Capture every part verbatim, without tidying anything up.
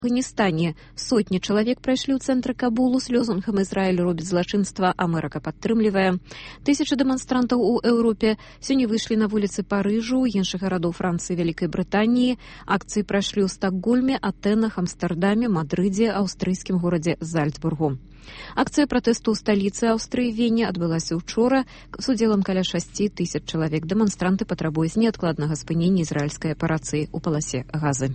В Афганістане сотні чалавек прайшлі ў цэнтры Кабулу з лозунгам «Ізраіль робіць злачынства, Амерыка падтрымлівае». Тысячы дэманстрантаў у Еўропе сёння выйшлі на вуліцы Парыжу, іншых гарадоў Францыі, Вялікай Брытаніі. Акцыі прайшлі ў Стакгольме, Атэнах, Амстэрдаме, Мадрыдзе, аўстрыйскім горадзе Зальцбургу. Акцыя пратэсту ў сталіцы Аўстрыі Вене адбылася ўчора з удзелам каля шасці тысяч чалавек. Дэманстранты патрабуюць неадкладнага спынення ізраільскай аперацыі ў паласе Газы.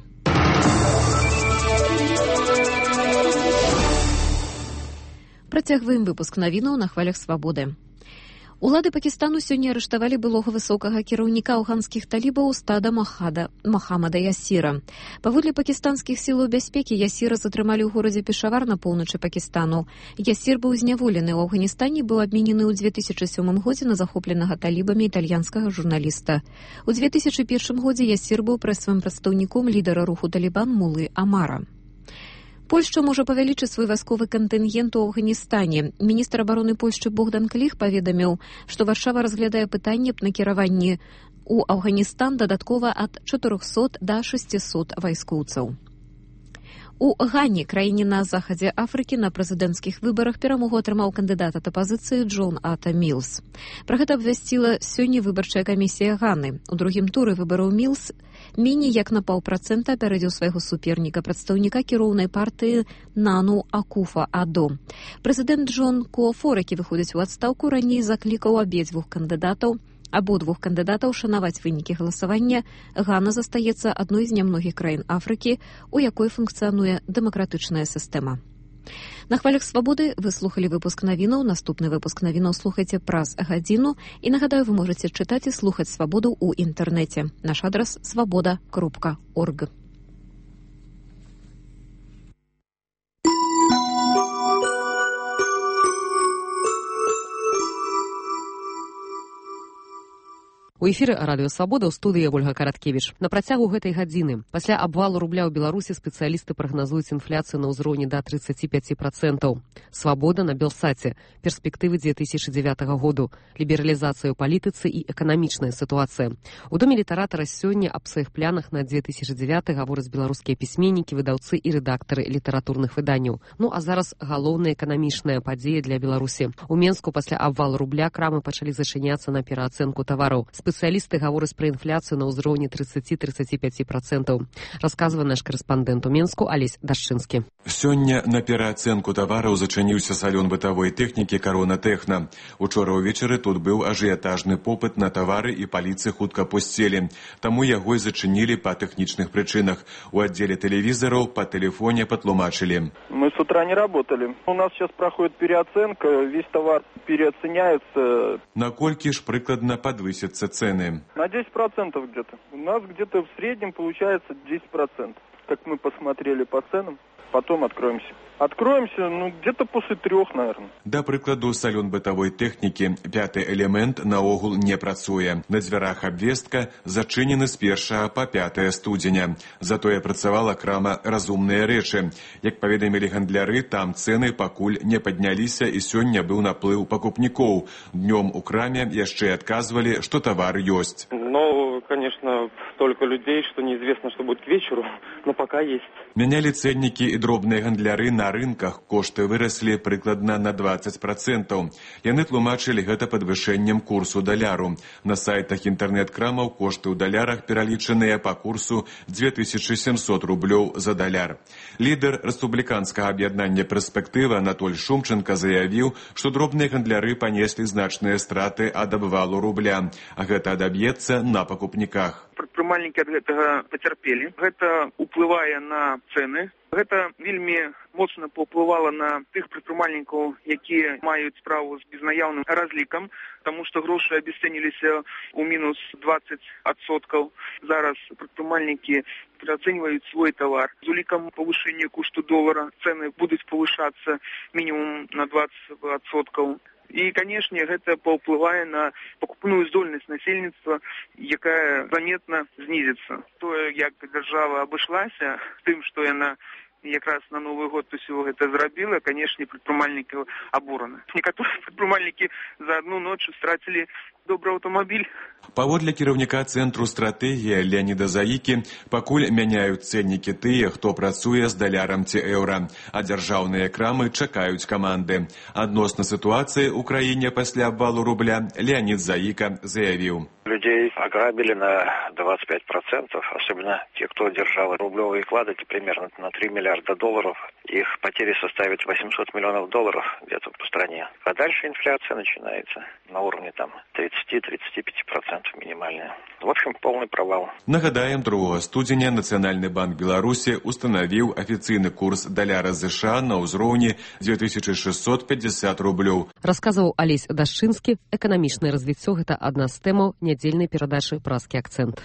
Працягваем выпуск навінаў на хвалях свабоды. Улады Пакістану сёння арыштавалі былога высокага кіраўніка афганскіх талібаў стада Махада, Махамада Ясіра. Паводле пакістанскіх сілаў бяспекі Ясіра затрымалі ў горадзе Пешавар на поўначы Пакістану. Ясір быў зняволены ў Афганістане, быў абменены ў две тысячы сёмым годзе на захопленага талібамі італьянскага журналіста. У две тысячы першым годзе Ясір быў прэсавым прадстаўніком лідара руху Талібан Мулы Амара. Польшча можа павялічыць свой вайсковы кантынгент у Афганістане. Міністр абароны Польшчы Богдан Кліх паведаміў, што Варшава разглядае пытанне аб накіраванні ў Афганістан дадаткова ад чатырохсот да шасцісот вайскоўцаў. У Гані, краіне на захадзе Афрыкі, на прэзідэнцкіх выбарах перамогу атрымаў кандыдат ад апазіцыі Джон Ата Мілс. Пра гэта абвясціла сёння выбарчая камісія Ганы. У другім туры выбараў Мілс меней як на паўпрацэнта апярэдзіў свайго суперніка, прадстаўніка кіроўнай партыі Нану Акуфа-Адо. Прэзідэнт Джон Куафор, які выходзіць у адстаўку, раней заклікаў абедзвюх кандыдатаў Абодвух кандыдатаў шанаваць вынікі галасавання. Гана застаецца адной з нямногіх краін Афрыкі, у якой функцыянуе дэмакратычная сістэма. На хвалях свабоды вы слухалі выпуск навінаў. Наступны выпуск навінаў слухайце праз гадзіну. І нагадаю, вы можаце чытаць і слухаць свабоду ў інтэрнэце. Наш адрас свабода кропка орг. У эфіры радыё Свабода, ў студыі Ольга Караткевіч. На працягу гэтай гадзіны пасля абвалу рубля ў Беларусі спецыялісты прагназуюць інфляцыю на ўзроўні да трыццаці пяці працэнтаў. Свабода на Белсаце. Перспектывы две тысячы дзевятага году. Лібералізацыя ў палітыцы і эканамічная сітуацыя. У доме літаратара сёння аб сваіх планах на две тысячы дзевяты гавораць беларускія пісьменнікі, выдаўцы і рэдактары літаратурных выданняў. Ну а зараз галоўная эканамічная падзея для Беларусі. У Менску пасля абвалу рубля крамы пачалі зачыняцца на пераацэнку тавараў. Спецыялісты гавораць пра інфляцыю на ўзроўні трыццаці да трыццаці пяці працэнтаў. Расказвае наш карэспандэнт у Менску Алесь Дашчынскі. Сёння на пераацэнку тавараў зачыніўся салон бытавой тэхнікі «Карона Тэхна». Учора ўвечары тут быў ажыятажны попыт на тавары і паліцы хутка пусцелі. Таму яго і зачынілі па тэхнічных прычынах. У аддзеле тэлевізараў па тэлефоне патлумачылі. Мы с утра не работали. У нас сейчас проходит переоценка, весь товар переоценяется. Наколькі ж прыкладна падвысяцца цены? На десять процентов где-то. У нас где-то в среднем получается десять процентов. Как мы посмотрели по ценам, потом откроемся. Откроемся, ну, где-то после трех, наверное. Да прыкладу, салон бытавой тэхнікі «Пяты элемент» наогул не працуе. На дзвярах абвестка зачынены з першага па пятае студзеня. Затое працавала крама «Разумныя рэчы». Як паведамілі гандляры, там цэны пакуль не падняліся і сёння быў наплыў пакупнікоў. Днём у краме яшчэ адказвалі, што тавар ёсць. Ну, конечно, столько людей, что неизвестно, что будет к вечеру, но пока есть. Мянялі цэннікі і дробныя гандляры на рынках. Кошты выраслі прыкладна на дваццаць працэнтаў. Яны тлумачылі гэта падвышэннем курсу даляру. На сайтах інтэрнэт-крамаў кошты ў далярах пералічаныя па курсу две тысячы сямсот рублёў за даляр. Лідар рэспубліканскага аб'яднання «Перспектыва» Анатоль Шумченко заявіў, што дробныя гандляры панеслі значныя страты ад абвалу рубля, а гэта адаб'ецца на пакупніках. Прадпрымальнікі ад гэтага пацярпелі. Гэта ўплывае на цэны. Гэта вельмі моцна паўплывала на тых прадпрымальнікаў, якія маюць справу з безнаяўным разлікам, таму што грошы абясцэніліся ў мінус дваццаць адсоткаў. Зараз прадпрымальнікі пераацэньваюць свой тавар. З улікам павышэння кошту долара цэны будуць павышацца мінімум на дваццаць адсоткаў. І, канешне, гэта паўплывае на пакупную здольнасць насельніцтва, якая заметна знізіцца. Тое, як дзяржава абышлася тым, што яна якраз на Новы год усё гэта зрабіла, канешне, прадпрымальнікі абураны. Некаторыя прадпрымальнікі за адну ноч страцілі добрый автомобиль. Паводле кіраўніка цэнтру стратэгія Леаніда Заікі, пакуль мяняюць цэннікі тыя, хто працуе з далярам ці еўра, а дзяржаўныя крамы чакаюць каманды. Адносна сітуацыі ў краіне пасля абвалу рубля Леонид Заика заявил. Людей ограбили на двадцать пять процентов, особенно те, кто держал рублевые вклады, примерно на три миллиарда долларов. Их потери составят восемьсот миллионов долларов где-то по стране. А дальше инфляция начинается на уровне там тридцать-тридцать пять процентов минимальная. В общем, полный провал. Нагадаем, другого студзеня Нацыянальны банк Беларусі установил официальный курс даляра США на ўзроўні две тысячи шестьсот пятьдесят рублёў. Расказываў Алесь Дашчынскі. Эканамічнае развіццё – гэта адна з тэмаў нядзельнай перадачы «Празкі акцэнт».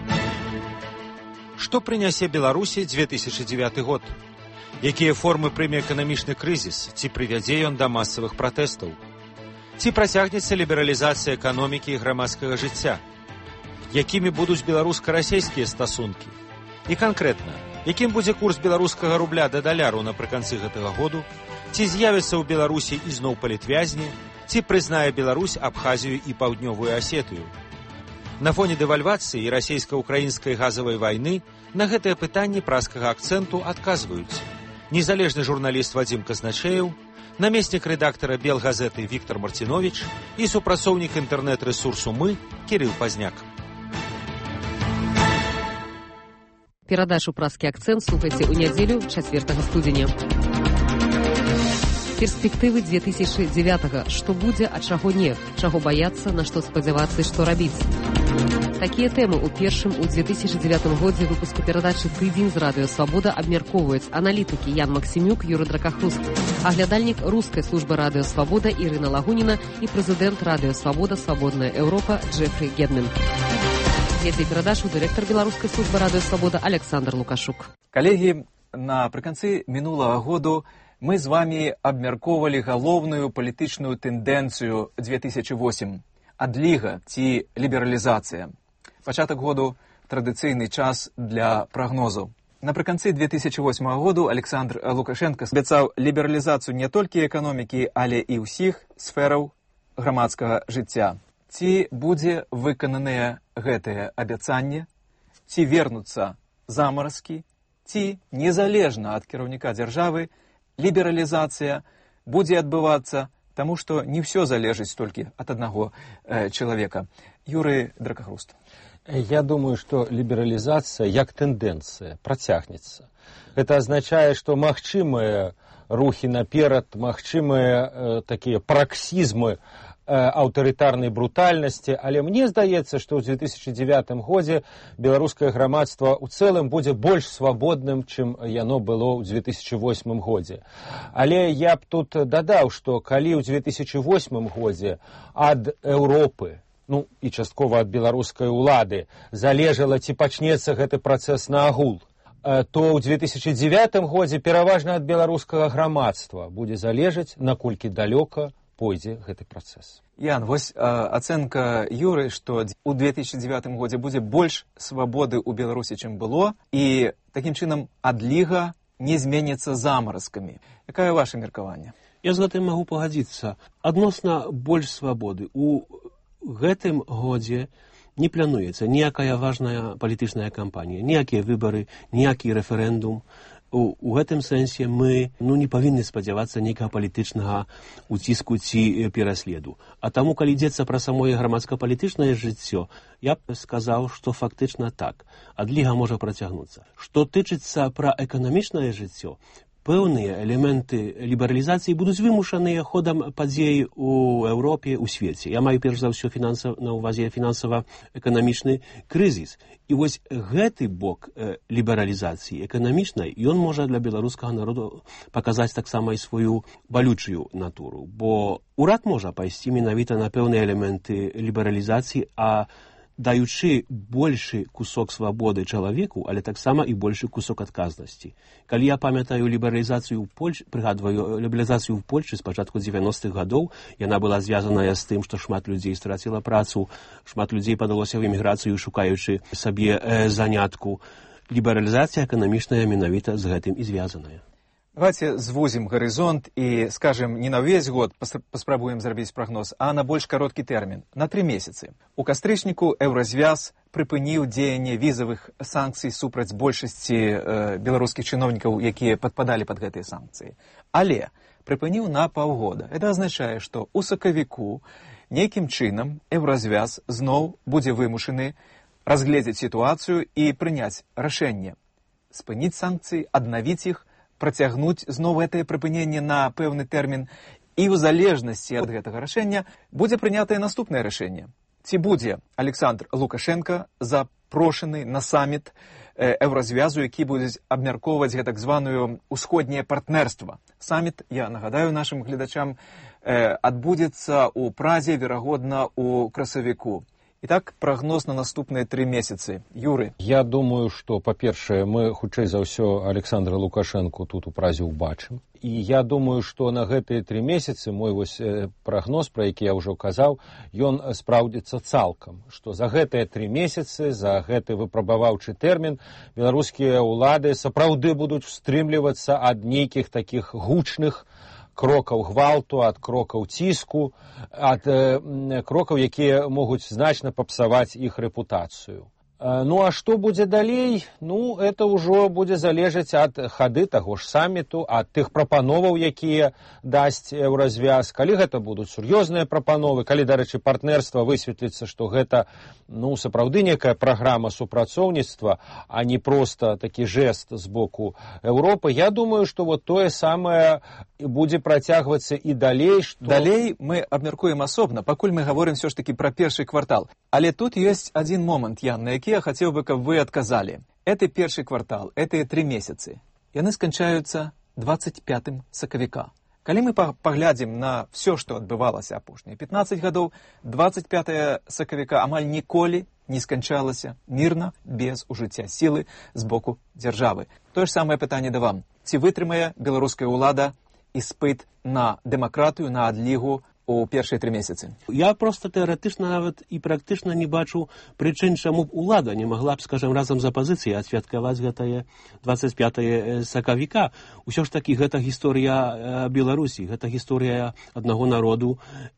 Што прынясе Беларусі две тысячи девятый год? Якія формы прыме эканамічны крызіс? Ці прывядзе ён да масавых пратэстаў? Ці працягнецца лібералізацыя эканомікі і грамадскага жыцця? Якімі будуць беларуска-расейскія стасункі? І канкрэтна, якім будзе курс беларускага рубля да даляру напрыканцы гэтага году? Ці з'явіцца ў Беларусі ізноў палітвязні? Ці прызнае Беларусь Абхазію і Паўднёвую Асетыю? На фоне дэвальвацыі і расейска-украінскай газавай вайны на гэтыя пытанні празкага акцэнту адказваюць незалежны журналіст Вадзім Казначеев, намеснік рэдактара Белгазеты Віктор Марціновіч і супрацоўнік інтэрнэт-рэсурсу «Мы» Кірыл Пазняк. Перадачу «Празкі акцэнт» слухайце ў нядзелю чацвёртага студзеня. Перспектывы две тысячи девятого. Што будзе, а чаго не? Чаго баяцца, на што спадзявацца і што рабіць? Такія тэмы ў першым у две тысячи девятым годзе выпуску перадачы «Тыдзень» з радыё «Свабода» абмяркоўваюць аналітыкі Ян Максімюк, Юры Дракахруст, аглядальнік рускай службы радыё «Свабода» Ірына Лагуніна і прэзідэнт радыё «Свабода», «Свабодная Еўропа» Джефрі Гедмін. Вядзе перадачу дырэктар беларускай службы радыё «Свабода» Александр Лукашук. Калегі, напрыканцы мінулага году мы з вами абмяркоўвалі галоўную палітычную тэндэнцыю две тысячи восьмым – адліга ці лібералізацыя. Пачатак году – традыцыйны час для прагнозаў. Напрыканцы две тысячи восьмага году Александр Лукашенко абяцаў лібералізацыю не толькі эканомікі, але і ўсіх сфераў грамадскага жыцця. Ці будзе выкананыя гэтыя абяцанні, ці вернуцца замаразкі, ці незалежна ад кіраўніка дзяржавы лібералізацыя будзе адбывацца, таму што не ўсё залежыць толькі ад аднаго э, чалавека. Юрый Дракахруст. Я думаю, што лібералізацыя як тэндэнцыя працягнецца. Гэта азначае, што магчымыя рухі наперад, магчымыя э, такія праксізмы аўтарытарнай брутальнасці, але мне здаецца, што ў две тысячи девятым годзе беларускае грамадства ў цэлым будзе больш свабодным, чым яно было ў две тысячи восьмым годзе. Але я б тут дадаў, што калі ў две тысячи восьмым годзе ад Еўропы, ну і часткова ад беларускай улады залежала, ці пачнецца гэты працэс на агул, то ў две тысячи девятым годзе пераважна ад беларускага грамадства будзе залежаць, наколькі далёка пойдзе гэты працэс. Ян, вось э, ацэнка Юры, што ў две тысячи девятым годзе будзе больш свабоды ў Беларусі, чым было, і такім чынам адліга не зменіцца замаразкамі. Якае ваша меркаванне? Я з гэтым магу пагадзіцца. Адносна больш свабоды. У гэтым годзе не плануецца ніякая важная палітычная кампанія, ніякія выбары, ніякі рэферэндум. У, у гэтым сэнсе мы ну, не павінны спадзявацца нейкага палітычнага уціску ці пераследу. А таму, калі ідзецца пра самое грамадска-палітычнае жыццё, я б сказаў, што фактычна так. Адліга можа працягнуцца. Што тычыцца пра эканамічнае жыццё, пэўныя элементы лібералізацыі будуць вымушаныя ходам падзей у Еўропе, у свеце. Я маю перш за ўсё фінансав... на ўвазе фінансава-эканамічны крызіс. І вось гэты бок э, лібералізацыі эканамічнай, ён можа для беларускага народу паказаць таксама і сваю балючую натуру. Бо урад можа пайсці менавіта на пэўныя элементы лібералізацыі, а даючы большы кусок свабоды чалавеку, але таксама і большы кусок адказнасці. Калі я памятаю лібералізацыю ў Польшчы, прыгадваю лібералізацыю ў Польшчы з пачатку дзевяностых гадоў, яна была звязаная з тым, што шмат людзей страціла працу, шмат людзей падалося ў эміграцыю, шукаючы сабе э, занятку. Лібералізацыя эканамічная менавіта з гэтым і звязаная. Давайте звузім гарызонт і, скажем, не на ўвесь год паспрабуем зрабіць прагноз, а на больш кароткі тэрмін, на тры месяцы. У кастрычніку Еўразвяз прыпыніў дзеянне візавых санкцый супраць большасці э, беларускіх чыноўнікаў, якія падпадалі пад гэтыя санкцыі. Але прыпыніў на паўгода. Это азначае, што ў сакавіку нейкім чынам Еўразвяз зноў будзе вымушаны разгледзець сітуацыю і прыняць рашэнне. Спыніць санкцыі, аднавіць іх, працягнуць зноў гэтае прыпыненне на пэўны тэрмін, і ў залежнасці ад гэтага рашэння будзе прынятае наступнае рашэнне. Ці будзе Александр Лукашенко запрошаны на саміт Еўразвязу, які будзе абмяркоўваць гэтак званую ўсходняе партнерства. Саміт, я нагадаю нашым гледачам, адбудзецца ў Празе, верагодна, у красавіку. Итак, прогноз на наступные три месяца. Юры. Я думаю, что, по-першае, мы, хутчэй за ўсё, Александра Лукашенко тут у Празе ўбачым. І я думаю, што на гэтыя тры месяцы мой вось прагноз, пра які я ўжо казаў, ён спраўдзіцца цалкам. Што за гэтыя тры месяцы, за гэты выпрабаваўчы тэрмін, беларускія ўлады сапраўды будуць устрымлівацца ад нейкіх такіх гучных крокаў гвалту, ад крокаў ціску, ад э, крокаў, якія могуць значна папсаваць іх рэпутацыю. Э, ну, а што будзе далей? Ну, это ўжо будзе залежаць ад хады таго ж саміту, ад тых прапановаў, якія дасць Еўразвяз. Калі гэта будуць сур'ёзныя прапановы, калі, дарэчы, партнерства высветліцца, што гэта, ну, сапраўды некая праграма супрацоўніцтва, а не проста такі жэст з боку Еўропы, я думаю, што вот тое самае будзе працягвацца і далей. Што... Далей мы абмяркуем асобна, пакуль мы гаворым все ж таки пра першы квартал. Але тут ёсць адзін момант, Ян, на які я хацеў бы, каб вы адказалі. Это першы квартал, это тры месяцы. Яны сканчаюцца двадцать пятым сакавіка. Калі мы паглядзім на все, што адбывалася апошнія пятнаццаць гадоў, двадцать пятого сакавіка амаль ніколі не сканчалася мірна, без ужыцця сілы з боку дзяржавы. Тое ж самае пытанне да вам. Ці вытрымае беларуская ўлада іспыт на дэмакратыю, на адлігу у першыя тры месяцы? Я просто тэарэтычна нават і практычна не бачу прычын, чаму б улада не магла б, скажем, разам з апазіцыяй адсвяткаваць гэтае двадцать пятого сакавіка. Усё ж такі гэта гісторыя Беларусі, гэта гісторыя аднаго народу,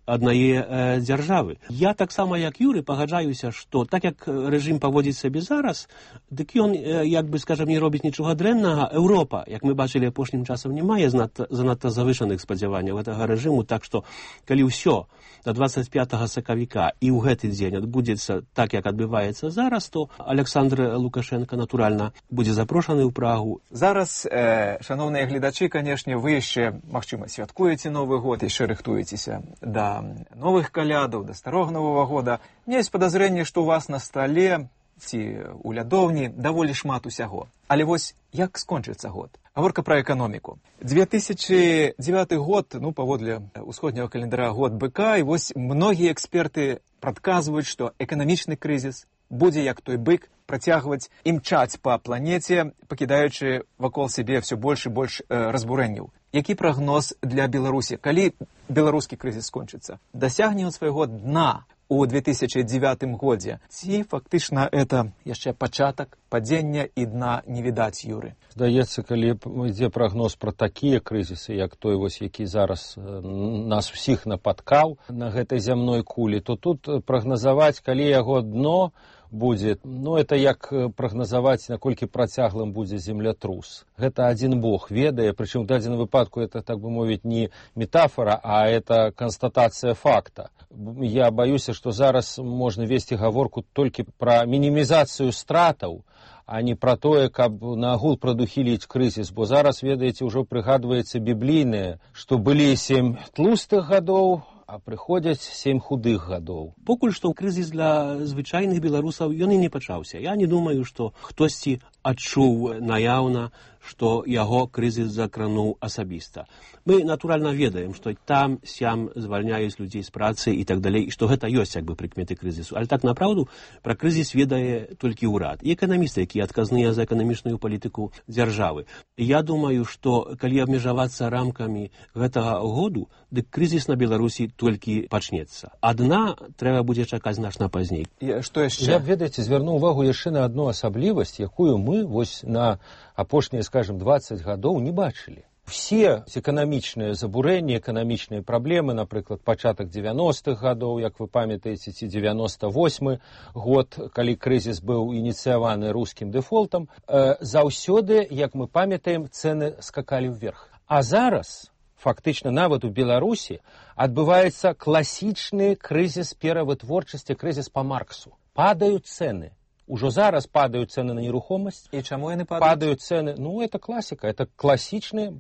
аднае дзяржавы. Я таксама, як Юры, пагаджаюся, што так як рэжым паводзіць сабе зараз, дык ён, як бы, скажем, не робіць нічога дрэннага. Еўропа, як мы бачылі апошнім часам, не мае занадта завышаных спадзяванняў гэтага рэжыму, так што калі ўсё до двадцать пятого сакавіка і ў гэты дзень адбудзецца так, як адбываецца зараз, то Александр Лукашенко, натуральна, будзе запрошаны ў Прагу. Зараз, э, шановныя гледачы, канешне, вы яшчэ, магчыма, святкуеце Новы год, яшчэ рыхтуецеся да новых калядаў, да старога Новага года. Мне ёсць падазрэнне, што у вас на стале ці у лядоўні даволі шмат усяго. Але вось як скончыцца год? Гаворка пра эканоміку. две тысячи девятый год, ну, паводле усходняга календара, год быка, і вось многія эксперты прадказваюць, што эканамічны крызіс будзе, як той бык, працягваць імчаць па планеце, пакідаючы вакол сябе ўсё больш і больш э, разбурэнняў. Які прагноз для Беларусі? Калі беларускі крызіс скончыцца? Дасягне ён свайго дна у две тысячи девятым годзе. Ці фактычна это яшчэ пачатак падзення і дна не відаць, Юры? Здаецца, калі ідзе прагноз пра такія крызісы, як той, вось, які зараз нас усіх напаткаў на гэтай зямной кулі, то тут прагназаваць, калі яго дно будзе, ну, это як прагназаваць, наколькі працяглым будзе землятрус. Гэта адзін Бог ведае, прычым в дадзеным выпадку это, так бы мовіць, не метафора, а это констатацыя факта. Я баюся, што зараз можна весці гаворку толькі пра мінімізацыю стратаў, а не пра тое, каб наагул прадухіліць крызіс, бо зараз, ведаеце, ўжо прыгадваецца біблійнае, што былі сем тлустых гадоў, а прыходзяць сем худых гадоў. Покуль што крызіс для звычайных беларусаў ён і не пачаўся. Я не думаю, што хтосьці адчуў наяўна, што яго крызіс закрануў асабіста. Мы, натуральна, ведаем, што там, сям звальняюць людзей з працы і так далей, і што гэта ёсць, як бы, прыкметы крызісу. Але так, направду, пра крызіс ведае толькі ўрад. І эканамісты, якія адказныя за эканамічную палітыку дзяржавы. Я думаю, што калі абмежавацца рамкамі гэтага году, дык крызіс на Беларусі толькі пачнецца. Адна трэба будзе чакаць значна пазней. І што яшчэ? Я, ведаеце, звярну ўвагу яшчэ на адну асаблівасць, якую мы вось на апошнія, скажем, двадцать гадоў не бачылі. Все эканамічныя забурэнні, эканамічныя праблемы, напрыклад, пачатак дзевяностых гадоў, як вы памятаеце, ці дзевяносто восьмы год, калі крызіс быў ініцыяваны рускім дэфолтам, э, заўсёды, як мы памятаем, цэны скакалі ўверх. А зараз, фактычна, нават у Беларусі адбываецца класічны крызіс перавытворчасці, крызіс па Марксу. Падаюць цэны. Ужо зараз падаюць цэны на нерухомасць. І чаму яны падаюць? Падаюць цэны, ну, это класіка, это класічны,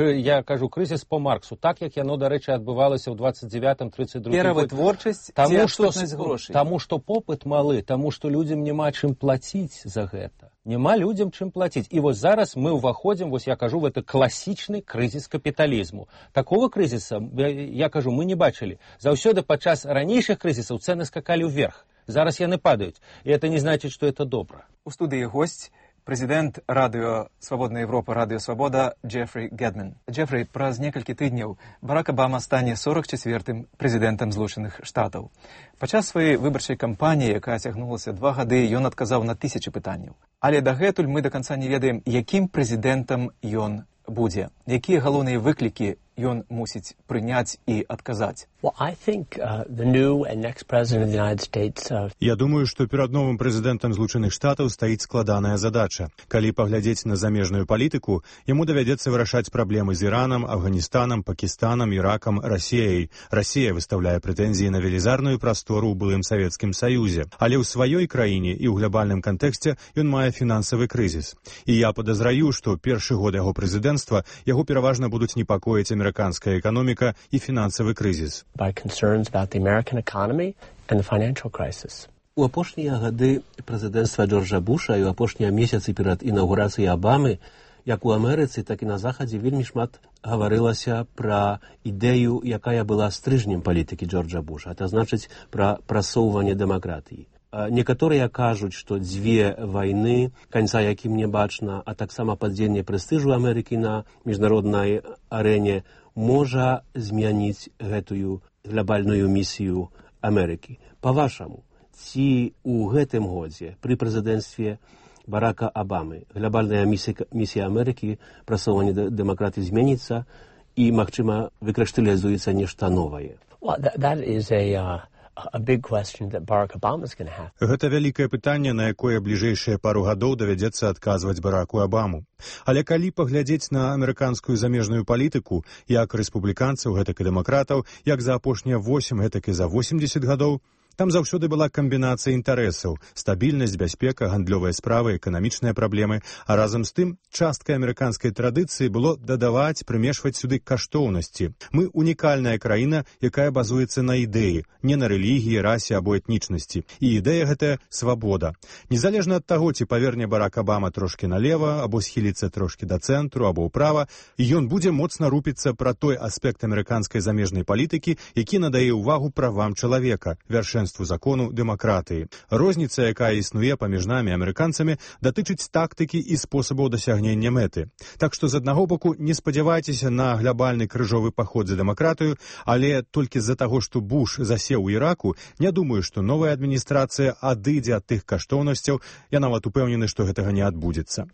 я кажу, крызіс по Марксу, так як яно, дарэчы, адбывалася ў двадцать девятым тридцать другім годзе. Перавытворчасць ці адсутнасць грошай? Таму што попыт малы, таму што людзям няма чым плаціць за гэта. Няма людзям чым плаціць. І вось зараз мы ўваходзім, вось я кажу, в это класічны крызіс капіталізму. Такого крызіса, я кажу, мы не бачылі. Заўсёды падчас ранейшых крызісаў цэны скакалі ўверх. Зараз яны падаюць. І это не значыць, што это добра. У студыі госць прэзідэнт радыё «Свабодная Европа», радыё «Свабода» Джефрі Гедман. Джефрі, праз некалькі тыдняў Барак Абама стане сорок четвёртым прэзідэнтам Злучаных Штатаў. Падчас сваёй выбарчай кампаніі, якая цягнулася два гады, ён адказаў на тысячы пытанняў. Але дагэтуль мы да канца не ведаем, якім прэзідэнтам ён будзе, якія галоўныя выклікі ён мусіць прыняць і адказаць. Well, I think, uh, the new and next president of the United States, uh... Я думаю, што перад новым прэзідэнтам Злучаных Штатаў стаіць складаная задача. Калі паглядзець на замежную палітыку, яму давядзецца вырашаць праблемы з Іранам, Афганістанам, Пакістанам, Іракам, Расіяй. Расія выстаўляе прэтэнзіі на велізарную прастору ў былым Савецкім Саюзе. Але ў сваёй краіне і ў глобальным кантэксце ён мае фінансавы крызіс. І я падазраю, што першы год яго прэзідэнцтва яго пераважна будуць непакоіць амерыканская эканоміка і фінансавы крызіс. by concerns about the American economy and the financial crisis. У апошнія гады прэзідэнцтва Джорджа Буша і ў апошнія месяцы перад інаўгурацыяй Абамы, як у Амерыцы, так і на Захадзе вельмі шмат гаварылася пра ідэю, якая была стрыжнем палітыкі Джорджа Буша. Это значыць пра прасоўванне дэмакратыі. Некаторыя кажуць, што дзве вайны, канца якім не бачна, а таксама падзенне прэстыжу Амерыкі на міжнароднай арэне можа змяніць гэтую глобальную місію Амерыкі. Па-вашаму, ці у гэтым годзе пры прэзідэнцтве Барака Абамы глобальная місія, місія Амерыкі, прасоўванне дэмакратыі зменіцца і, магчыма, выкрышталізуецца нешта новае? Well, that, that is a, uh... a big question that Barack Obama is going to have. Гэта вялікае пытанне, на якое бліжэйшыя пару гадоў давядзецца адказваць Бараку Абаму. Але калі паглядзець на амерыканскую замежную палітыку, як рэспубліканцаў, гэтак і дэмакратаў, як за апошнія восемь, гэтак і за восемьдесят гадоў, там заўсёды была камбінацыя інтарэсаў, стабільнасць, бяспека, гандлёвыя справы, эканамічныя праблемы, а разам з тым часткай амерыканскай традыцыі было дадаваць, прымешваць сюды каштоўнасці. Мы унікальная краіна, якая базуецца на ідэі, не на рэлігіі, расе або этнічнасці. І ідэя гэтая свабода. Незалежна ад таго, ці паверне Барак Абама трошкі налева, або схіліцца трошкі да цэнтру, або ўправа, ён будзе моцна рупіцца пра той аспект амерыканскай замежнай палітыкі, які надае ўвагу правам чалавека, вяршэнству закону дэмакратыі. Розніца, якая існуе паміж намі амерыканцамі, датычыць тактыкі і спосабаў дасягнення мэты. Так што з аднаго боку не спадзявайцеся на глобальны крыжовы паход за дэмакратыю, але толькі з-за таго, што Буш засеў у Іраку, не думаю, што новая адміністрацыя адыдзе ад тых каштоўнасцяў. Я нават упэўнены, што гэтага не адбудзецца.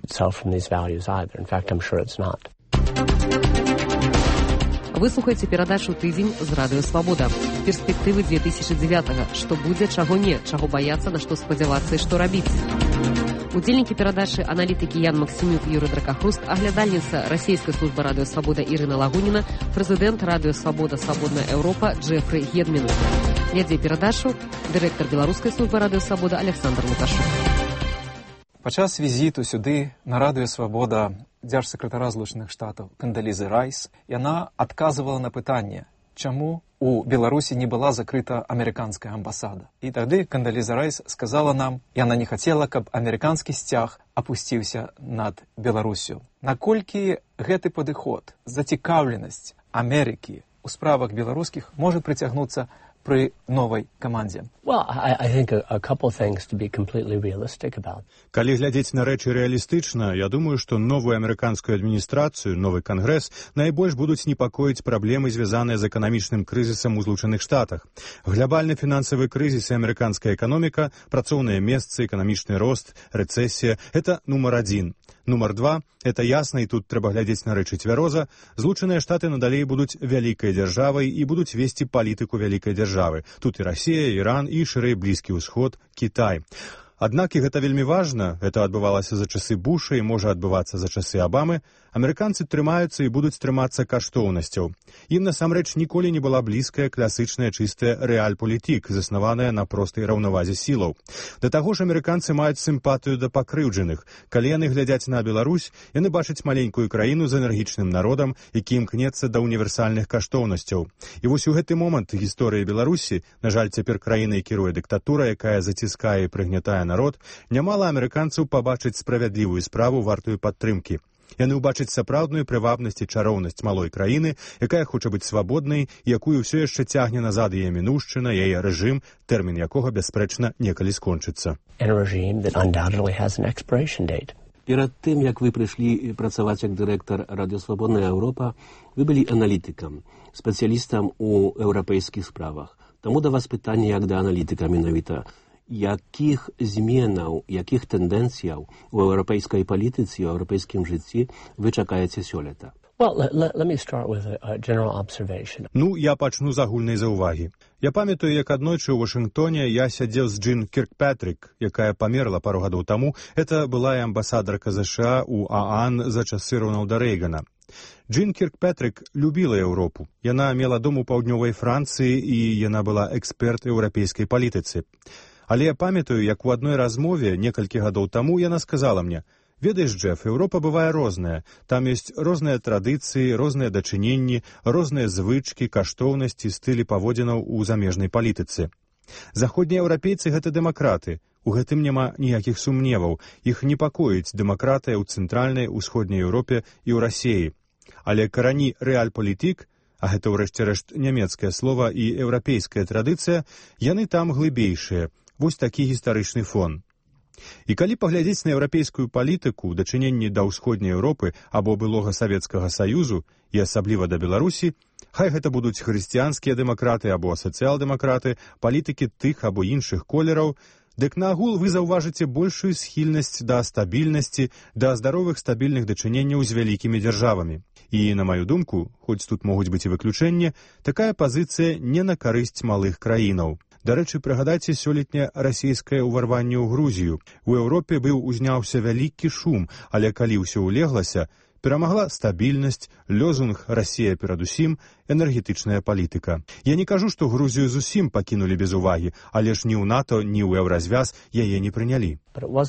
Вы слухаеце перадачу «Тыдзень» з радыё «Свабода». Перспектывы две тысячи девятого. Што будзе, чаго не, чаго баяцца, на што спадзявацца і што рабіць. Удзельнікі перадачы аналітыкі Ян Максімюк і Юрый Дракахруст, аглядальніца расійскай службы радыё «Свабода» Ірына Лагуніна, прэзідэнт радыё «Свабода», «Свабодная Еўропа» Джефрі Гедман. Вядзе перадачу дырэктар беларускай службы радыё «Свабода» Александр Лукашук. Падчас візіту сюды на радыё «Свабода» дзяржсакратара Злучаных Штатаў Кандалізы Райс, яна адказывала на пытанне, чаму у Беларусі не была закрыта амерыканская амбасада. І тады Кандаліза Райс сказала нам, яна не хацела, каб амерыканскі сцяг апусціўся над Беларусю. Наколькі гэты падыход, зацікаўленасць Амерыкі у справах беларускіх можа прыцягнуцца пры новай камандзе? Well, I, I think a, a couple things to be completely realistic about. Калі глядзець на рэчы рэалістычна, я думаю, што новую амерыканскую адміністрацыю, новы кангрэс найбольш будуць непакоіць праблемы, звязаныя з эканамічным крызісам у Злучаных Штатах. Глобальны фінансавы крызіс і амерыканская эканоміка, працоўныя месцы, эканамічны рост, рэцэсія – гэта нумар адзін. Нумар два – это ясна, і тут трэба глядзець на рэчы цвяроза. Злучаныя Штаты надалей будуць вялікай дзяржавай і будуць весці палітыку вялікай дзяржавы. Тут і Расія, Іран, і шырэй Блізкі ўсход, Кітай. Аднак, і гэта вельмі важна, гэта адбывалася за часы Буша і можа адбывацца за часы Абамы, амерыканцы трымаюцца і будуць трымацца каштоўнасцяў. Ім насамрэч ніколі не была блізкая класычная чыстая рэаль-палітык, заснаваная на простай раўнавазе сілаў. Да таго ж амерыканцы маюць сімпатыю да пакрыўджаных. Калі яны глядзяць на Беларусь, яны бачаць маленькую краіну з энергічным народам, які імкнецца да універсальных каштоўнасцяў. І вось у гэты момант гісторыі Беларусі, на жаль, цяпер краінай кіруе дыктатура, якая заціскае і прыгнятае народ, нямала амерыканцаў пабачыць справядлівую справу вартую падтрымкі. Яны ўбачаць сапраўдную прывабнасць і чароўнасць малой краіны, якая хоча быць свабоднай, якую ўсё яшчэ цягне назад яе мінушчына, яе рэжым, тэрмін якога, бясспрэчна, некалі скончыцца. Перад тым, як вы прыйшлі працаваць як дырэктар Радыё Свабодная Еўропа, вы былі аналітыкам, спецыялістам у еўрапейскіх справах. Таму да вас пытанне як да аналітыка менавіта. Якіх зменаў, якіх тэндэнцыяў у еўрапейскай палітыцы, у еўрапейскім жыцці вы чакаеце сёлета? Well, let, let me start with a, a general observation. Ну, я пачну з агульнай заўвагі. Я памятаю, як аднойчы ў Вашынгтоне я сядзеў з Джин Кіркпатрик, якая памерла пару гадоў таму. Это была і амбасадарка ЗША ў ААН за часы Роналда Рэйгана. Джин Кіркпатрик любіла Еўропу. Яна мела дом у паўднёвай Францыі і яна была эксперт еўрапейскай палітыцы. Але я памятаю, як у адной размове некалькі гадоў таму яна сказала мне: «Ведаеш, Джеф, Еўропа бывае розная. Там ёсць розныя традыцыі, розныя дачыненні, розныя звычкі, каштоўнасці, стылі паводзінаў у замежнай палітыцы. Заходнія еўрапейцы – гэта дэмакраты. У гэтым няма ніякіх сумневаў. Іх непакоіць дэмакратыя ў цэнтральнай, усходняй Еўропе і ў Расіі. Але карані рэаль-палітык, а гэта ўрэшце рэшт нямецкае слова і еўрапейская традыцыя, яны там глыбейшыя. Вось такі гістарычны фон. І калі паглядзець на еўрапейскую палітыку, дачыненні да ўсходняй Еўропы або былога Савецкага Саюзу, і асабліва да Беларусі, хай гэта будуць хрысціянскія дэмакраты або сацыял-дэмакраты, палітыкі тых або іншых колераў, дык на агул вы заўважыце большую схільнасць да стабільнасці, да здаровых стабільных дачыненняў з вялікімі дзяржавамі. І, на маю думку, хоць тут могуць быць і выключэнні, такая пазіцыя не на карысць малых краінаў. Дарэчы, прыгадайце сёлетняе расійскае ўварванне ў Грузію. У Еўропе быў узняўся вялікі шум, але калі ўсё ўлеглася, перамагла стабільнасць, лёзунг «Расія перадусім», энергетычная палітыка. Я не кажу, што Грузію зусім пакінулі без увагі, але ж ні ў НАТО, ні ў еўразвяз яе не прынялі.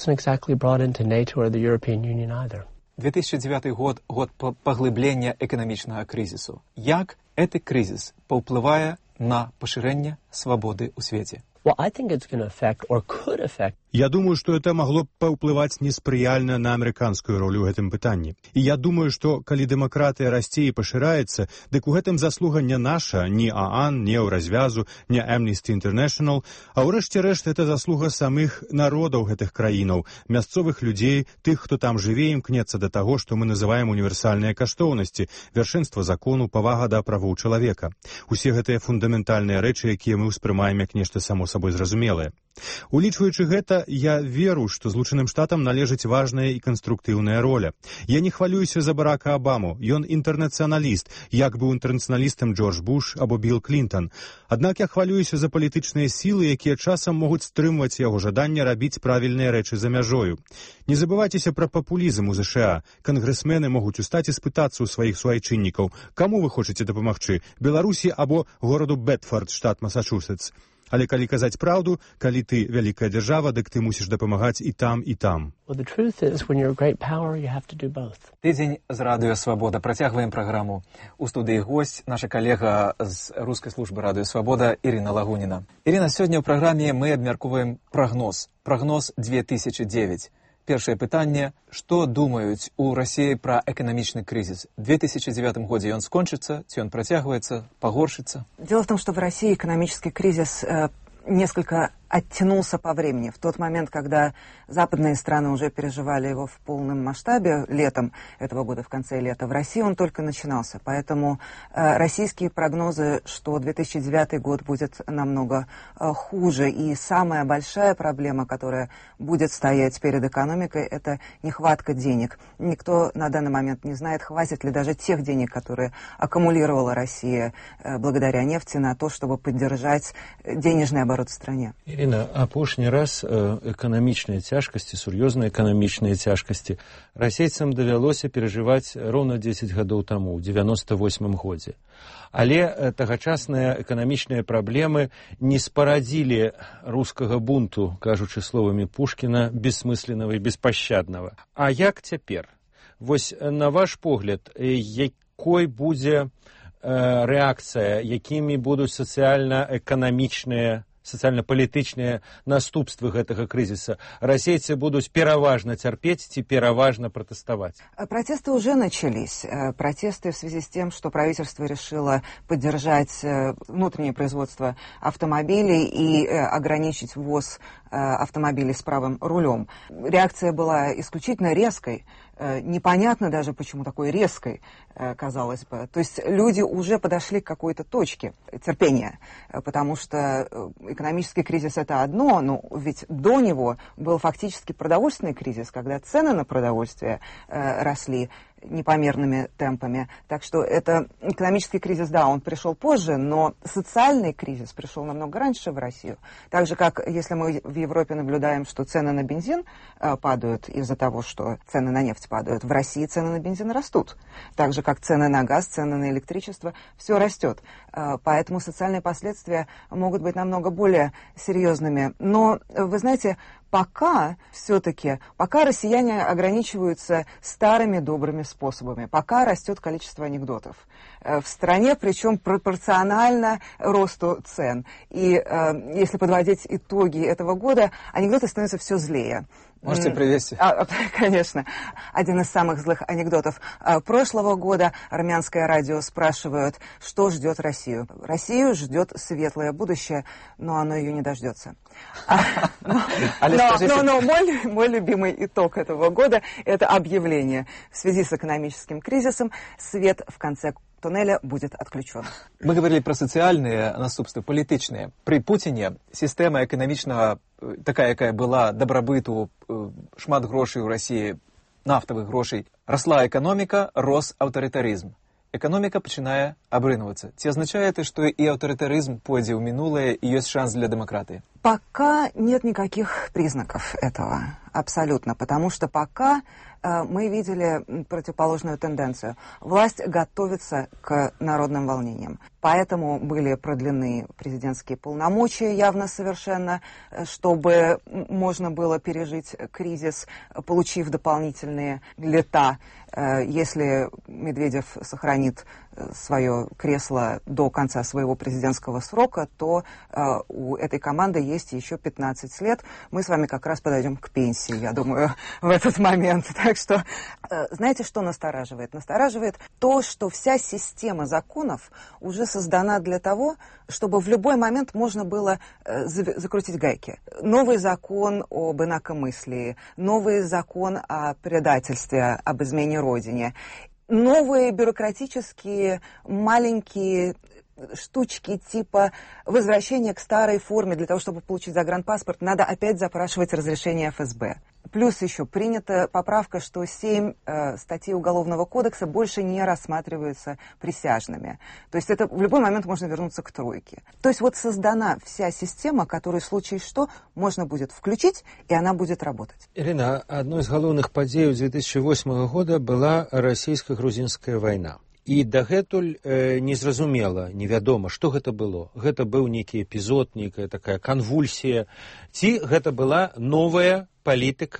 две тысячи девятый год – год паглыблення эканамічнага крызісу. Як гэты крызіс паўплывае на пашырэнне свабоды ў свеце? Well, I think it's going to affect or could affect. Я думаю, што это магло б паўплываць неспрыяльна на амерыканскую ролю ў гэтым пытанні. І я думаю, што калі дэмакратыя расце і пашыраецца, дык у гэтым заслуга не наша, ні ААН, ні Еўразвязу, ні Amnesty International, а ўрэшце рэшт это заслуга самых народаў гэтых краінаў, мясцовых людзей, тых, хто там жыве, імкнецца да таго, што мы называем універсальныя каштоўнасці, вяршэнства закону, павага да правоў чалавека. Усе гэтыя фундаментальныя рэчы, якія мы ўспрымаем як нешта само сабой зразумелае. Улічваючы гэта, я веру, што Злучаным Штатам належыць важная і канструктыўная роля. Я не хвалююся за Барака Абаму, ён інтэрнацыяналіст, як быў інтэрнацыяналістам Джордж Буш або Білл Клінтон. Аднак я хвалююся за палітычныя сілы, якія часам могуць стрымваць яго жаданне рабіць правільныя рэчы за мяжою. Не забывайцеся пра папулізм у ЗША. Кангрэсмены могуць устаць і спытацца ў сваіх суайчыннікаў, каму вы хочаце дапамагчы, Беларусі або гораду Бэдфорд, штат Масачусетс. Але калі казаць праўду, калі ты вялікая дзяржава, дык ты мусіш дапамагаць і там, і там. Well, the truth is, when you're a great power, you have to do both. Тыдзень з Радыё Свабода. Працягваем праграму. У студыі госць, наша калега з рускай службы Радыё Свабода Ірына Лагуніна. Ірына, сёння ў праграме мы абмяркоўваем прагноз. Прагноз две тысячи девять. Першае пытанне, што думаюць у Расіі пра эканамічны крызіс? В две тысячи девятом годзе ён скончыцца, ці ён працягваецца, пагоршыцца? Дело в том, что в России экономический кризис э, несколько оттянулся по времени. В тот момент, когда западные страны уже переживали его в полном масштабе летом этого года, в конце лета, в России он только начинался. Поэтому э, российские прогнозы, что две тысячи девятый год будет намного э, хуже. И самая большая проблема, которая будет стоять перед экономикой, это нехватка денег. Никто на данный момент не знает, хватит ли даже тех денег, которые аккумулировала Россия э, благодаря нефти, на то, чтобы поддержать денежный оборот в стране. Ірина, апошні раз эканамічныя цяжкасці, сур'ёзныя эканамічныя цяжкасці расейцам давялося перажываць роўна дзесяць гадоў таму, ў девяносто восьмым годзе. Але тагачасныя эканамічныя праблемы не спарадзілі рускага бунту, кажучы словамі Пушкіна, бессмысленного і беспощадного. А як цяпер? Вось на ваш погляд, якой будзе рэакцыя, якімі будуць сацыяльна-эканамічныя сацыяльна-палітычныя наступствы гэтага крызіса? Расейцы будуць пераважна цярпець ці пераважна пратэставаць? Протесты уже начались. Протесты в связи с тем, что правительство решило поддержать внутреннее производство автомобилей и ограничить ввоз автомобилей с правым рулем. Реакция была исключительно резкой. Непонятно даже, почему такой резкой, казалось бы. То есть люди уже подошли к какой-то точке терпения, потому что экономический кризис – это одно, но ведь до него был фактически продовольственный кризис, когда цены на продовольствие росли непомерными темпами. Так что это экономический кризис, да, он пришел позже, но социальный кризис пришел намного раньше в Россию. Так же, как если мы в Европе наблюдаем, что цены на бензин э, падают из-за того, что цены на нефть падают, в России цены на бензин растут. Так же, как цены на газ, цены на электричество, все растет. Э, поэтому социальные последствия могут быть намного более серьезными. Но, вы знаете, пока все-таки, пока россияне ограничиваются старыми добрыми способами, пока растет количество анекдотов в стране, причем пропорционально росту цен. И э, если подводить итоги этого года, анекдоты становятся все злее. Можете привести? А, конечно. Один из самых злых анекдотов прошлого года. Армянское радио спрашивают, что ждет Россию. Россию ждет светлое будущее, но оно ее не дождется. Но мой любимый итог этого года – это объявление. В связи с экономическим кризисом свет в конце туннеля будет отключен. Мы говорили про социальные наступствы, політичные. При Путине система экономічного, такая, якая была, дабрабыту, шмат грошей у России, нафтовых грошей, росла экономика, рос аўтарытарызм. Экономика пачынае абрынвацца. Ці означае это, что и аўтарытарызм пойдзе ў мінулае и есть шанс для демократии? Пока нет никаких признаков этого, абсолютно, потому что пока э, мы видели противоположную тенденцию. Власть готовится к народным волнениям, поэтому были продлены президентские полномочия явно совершенно, чтобы можно было пережить кризис, получив дополнительные лета. Если Медведев сохранит свое кресло до конца своего президентского срока, то э, у этой команды есть еще пятнадцать лет. Мы с вами как раз подойдем к пенсии, я думаю, в этот момент. Так что, э, знаете, что настораживает? Настораживает то, что вся система законов уже создана для того, чтобы в любой момент можно было э, закрутить гайки. Новый закон об инакомыслии, новый закон о предательстве, об измене Родине. Новые бюрократические маленькие штучки типа возвращения к старой форме. Для того, чтобы получить загранпаспорт, надо опять запрашивать разрешение эф эс бэ. Плюс еще принята поправка, что семь э, статей Уголовного кодекса больше не рассматриваются присяжными. То есть это в любой момент можно вернуться к тройке. То есть вот создана вся система, которую в случае что можно будет включить, и она будет работать. Ирина, одной из главных подей две тысячи восьмого года была российско-грузинская война. І дагэтуль э, незразумела, невядома, што гэта было. Гэта быў нейкі эпізод, нейкая такая канвульсія. Ці гэта была новая палітыка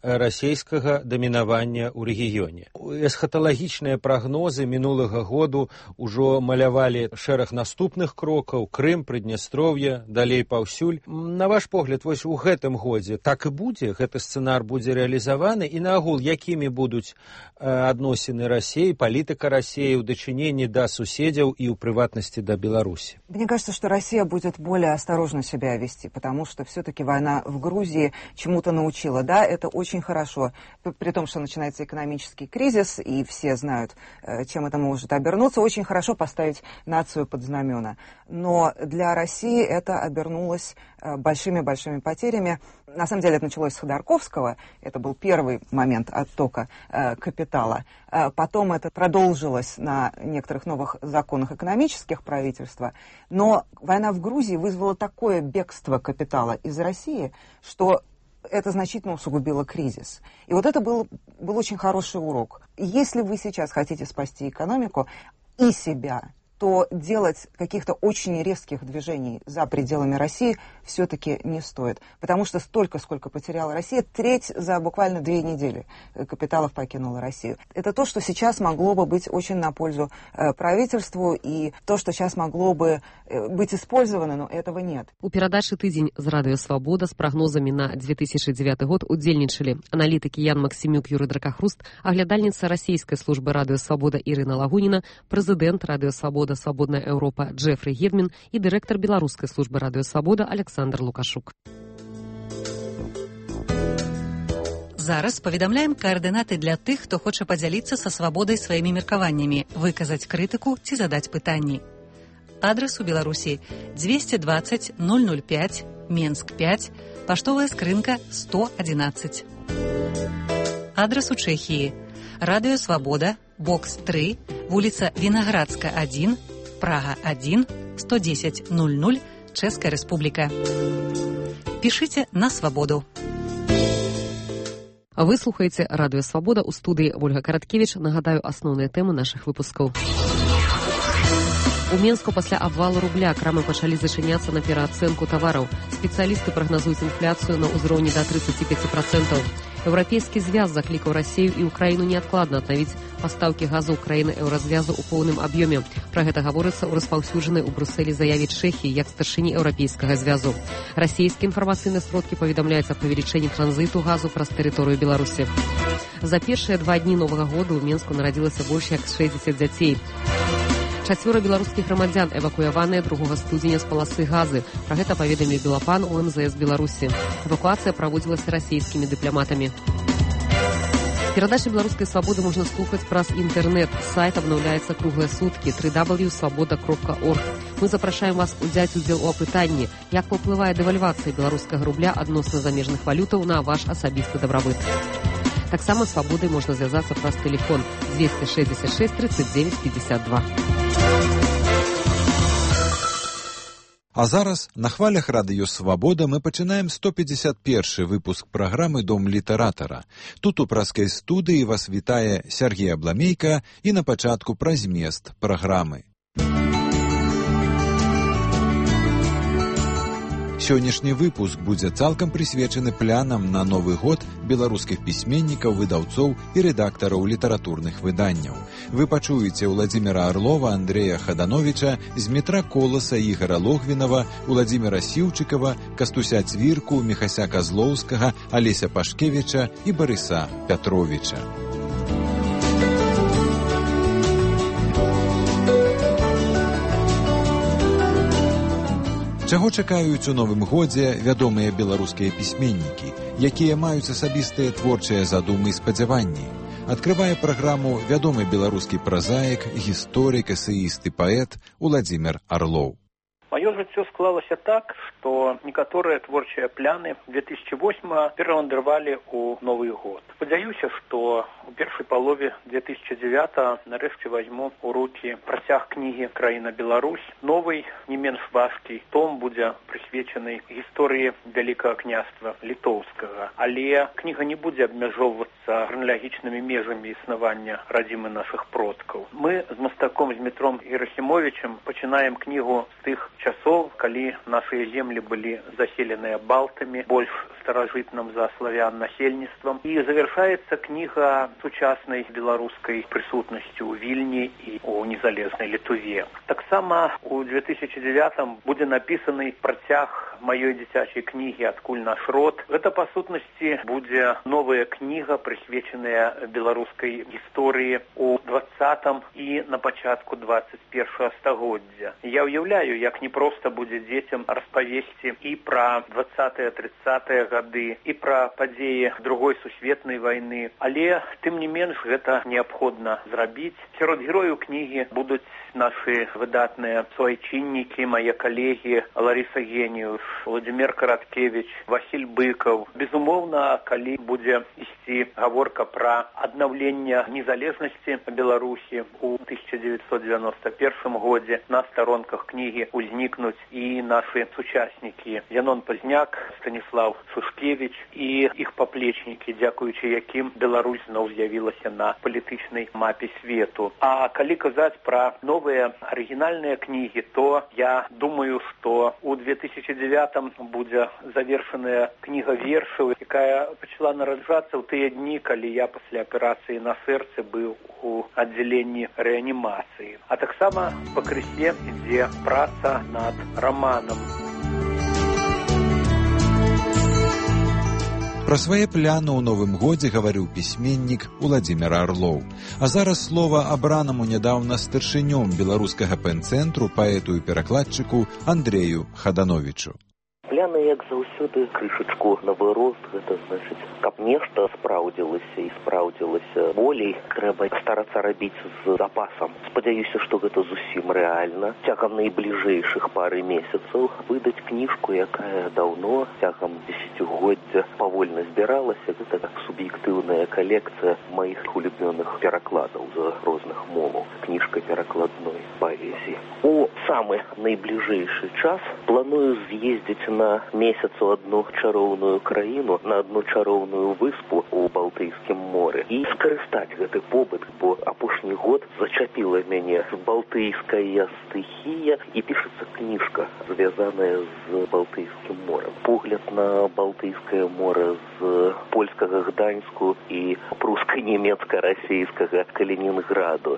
расійскага дамінавання ў рэгіёне. Эсхаталагічныя прагнозы мінулага году ўжо малявалі шэраг наступных крокаў: Крым, Прыднястроўе, далей паўсюль. На ваш погляд, вось у гэтым годзе так і будзе, гэты сцэнар будзе рэалізаваны, і наогул, якімі будуць адносіны Расіі, палітыка Расіі ў дачыненні да суседзяў і ў прыватнасці да Беларусі? Мне кажется, что Россия будет более осторожно себя вести, потому что все-таки война в Грузии чему-то научила. Да, это очень хорошо, при том, что начинается экономический кризис, и все знают, чем это может обернуться. Очень хорошо поставить нацию под знамена. Но для России это обернулось большими-большими потерями. На самом деле это началось с Ходорковского, это был первый момент оттока э, капитала. Э, потом это продолжилось на некоторых новых законах экономических правительства. Но война в Грузии вызвала такое бегство капитала из России, что это значительно усугубило кризис. И вот это был, был очень хороший урок. Если вы сейчас хотите спасти экономику и себя, то делать каких-то очень резких движений за пределами России все-таки не стоит. Потому что столько, сколько потеряла Россия, треть за буквально две недели капиталов покинула Россию. Это то, что сейчас могло бы быть очень на пользу э, правительству, и то, что сейчас могло бы э, быть использовано, но этого нет. У перадачы «Тыдзень» з радыё «Свабода» з прагнозамі на две тысячи девятый год удзельнічалі аналітыкі Ян Максімюк, Юрый Дракахруст, аглядальніца расійскай службы радыё «Свабода» Ірына Лагуніна, прэзідэнт радыё «Свабода», «Свободная Европа» Джефрі Гедмін і дырэктар беларускай службы радыё «Свабода» Александр Лукашук. Зараз паведамляем каардынаты для тых, хто хоча падзяліцца са свабодай сваімі меркаваннямі, выказаць крытыку ці задаць пытанні. Адрас у Беларусі двести двадцать ноль ноль пять, Менск пять, паштовая скрынка сто одиннадцать. Адрас у Чэхіі радыё «Свабода», бокс три, вуліца Вінаградска один, Прага один, сто десять ноль ноль, Чэшская Рэспубліка. Пішыце на свабоду. Вы слухаеце радыё «Свабода», у студыі Ольга Караткевіч. Нагадаю асноўныя тэмы нашых выпускаў. У Менску пасля абвалу рубля крамы пачалі зачыняцца на пераацэнку тавараў. Спецыялісты прагназуюць інфляцыю на ўзроўні да тридцати пяти процентов. Еўрапейскі звяз заклікаў Расію і Украіну неадкладна аднавіць пастаўкі газу ў краіны еўразвязу ў поўным аб'ёме. Пра гэта гаворыцца ў распаўсюджанай у Брусэлі заяве Чэхіі як старшыні еўрапейскага звязу. Расійскія інфармацыйныя сродкі паведамляюць аб павелічэнні транзіту газу праз тэрыторыю Беларусі. За першыя два дні новага года ў Менску нарадзілася больш як шэсцьдзесят дзяцей. Чацвёра беларускіх грамадзян эвакуяваныя другога студзеня з паласы газы. Пра гэта паведаміў Белапан у эм зэ эс Беларусі. Эвакуацыя праводзілася расійскімі дыпламатамі. Перадачы беларускай свабоды можна слухаць праз інтэрнэт. Сайт абнаўляецца круглыя суткі дабл ю дабл ю крапка свабода крапка орг. Мы запрашаем вас узяць удзел у апытанні, як паўплывае дэвальвацыя беларускага рубля адносна замежных валютаў на ваш асабісты дабрабыт. Таксама свабодай можна звязацца праз тэлефон двести шестьдесят шесть тридцать девять пятьдесят два. А зараз на хвалях радыё «Свабода» мы пачынаем сто пятьдесят первый выпуск праграмы «Дом літаратара». Тут у праскай студыі вас вітае Сергей Абламейка і на пачатку пра змест праграмы. Сённяшні выпуск будзе цалкам прысвечаны планам на новы год беларускіх пісьменнікаў, выдаўцоў і рэдактараў літаратурных выданняў. Вы пачуеце Владзіміра Арлова, Андрэя Хадановіча, Змітра Коласа, Ігара Логвінава, Владзіміра Сіўчыкава, Кастуся Цвірку, Міхася Казлоўскага, Алеся Пашкевіча і Барыса Пятровіча. Чаго чакаюць у новым годзе вядомыя беларускія пісьменнікі, якія маюць асабістыя творчыя задумы і спадзяванні? Адкрывае праграму вядомы беларускі празаік, гісторык, эсеіст і паэт Владзімір Арлоў. Маё жыццё склалася так, што некаторыя творчыя пляны две тысячи восьмого перавандрывалі ў новы год. Спадзяюся, што у першай палове две тысячи девятого нарэшце возьму ў рукі працяг кнігі «Краіна Беларусь». Новый, не менш важкі том будзе прысвечаны гісторыі Вялікага княства літоўскага. Але кніга не будзе абмяжоўвацца храналагічнымі межамі існавання радзімы нашых продкаў. Мы з мастаком Змітром Герасімовічам пачынаем кнігу з тых часов, калі нашыя землі былі заселеныя балтамі, больш старажытным за славян насельніцтвам. І завяршаецца кніга сучаснай беларускай прысутнасцю ў Вільні і ў незалежнай Літве. Таксама у две тысячи девятым будзе напісаны працяг маёй дзіцячай кнігі «Адкуль наш род». Гэта, па сутнасці, будзе новая кніга, прысвечаная беларускай гісторыі ў двадцатым і на пачатку двадцать першага стагоддзя. Я ўяўляю, як непроста будзе дзецям распавесці і пра двадцатыя-трыццатыя гады, і пра падзеі другой сусветнай вайны, але, тым не менш, гэта неабходна зрабіць. Сярод герояў кнігі будуць нашы выдатныя суайчыннікі, мае калегі Ларіса Геніус, Владимир Караткевич, Васіль Быкаў. Безумоўна, калі будзе ісці гаворка пра аднаўленне незалежнасці Беларусі ў тысяча девятьсот девяносто первом годзе, на старонках кнігі узнікнуць і нашы сучаснікі Янон Пазняк, Станіслав Сушкевич і іх паплечнікі, дзякуючы якім Беларусь зноў з'явілася на палітычнай мапе свету. А калі казаць пра новыя арыгінальныя кнігі, то я думаю, што ў две тысячи девятым будзе завершаная кніга вершаў, якая пачала нараджацца ў тыя дні, калі я пасля аперацыі на сэрцы быў у аддзяленні рэанімацыі. А таксама пакрысе ідзе праца над раманам. Пра свае пляны ў новым годзе гаварыў пісьменнік Уладзімір Арлоў. А зараз слова абранаму нядаўна старшынём беларускага пэн-цэнтру, паэту і перакладчыку Андрею Хадановічу. Пляны, як заўсёды, крышачку на вырост, гэта значыць, каб нешта спраўдзілася і спраўдзілася болей, трэба старацца рабіць з запасам. Спадзяюся, што гэта зусім рэальна. Цягам найбліжэйшых пары месяцаў выдаць кніжку, якая даўно, цягам дзесяцігоддзя павольна збіралася. Гэта так суб'ектыўная калекцыя маіх улюбёных перакладаў з розных моваў. Кніжка перакладной паэзіі. У самы найбліжэйшы час планую з'ездзіць на месяц у одну чароўную краіну, на одну чароўную выспу ў Балтыйскім моры і скарыстаць гэты побыт, бо апошні год зачапіла мяне балтыйская стыхія і пішацца кніжка, звязаная з Балтыйскім морем. Погляд на Балтыйскае море з польскага Гданьску і пруска-нямецка-расійскага Калінінграду,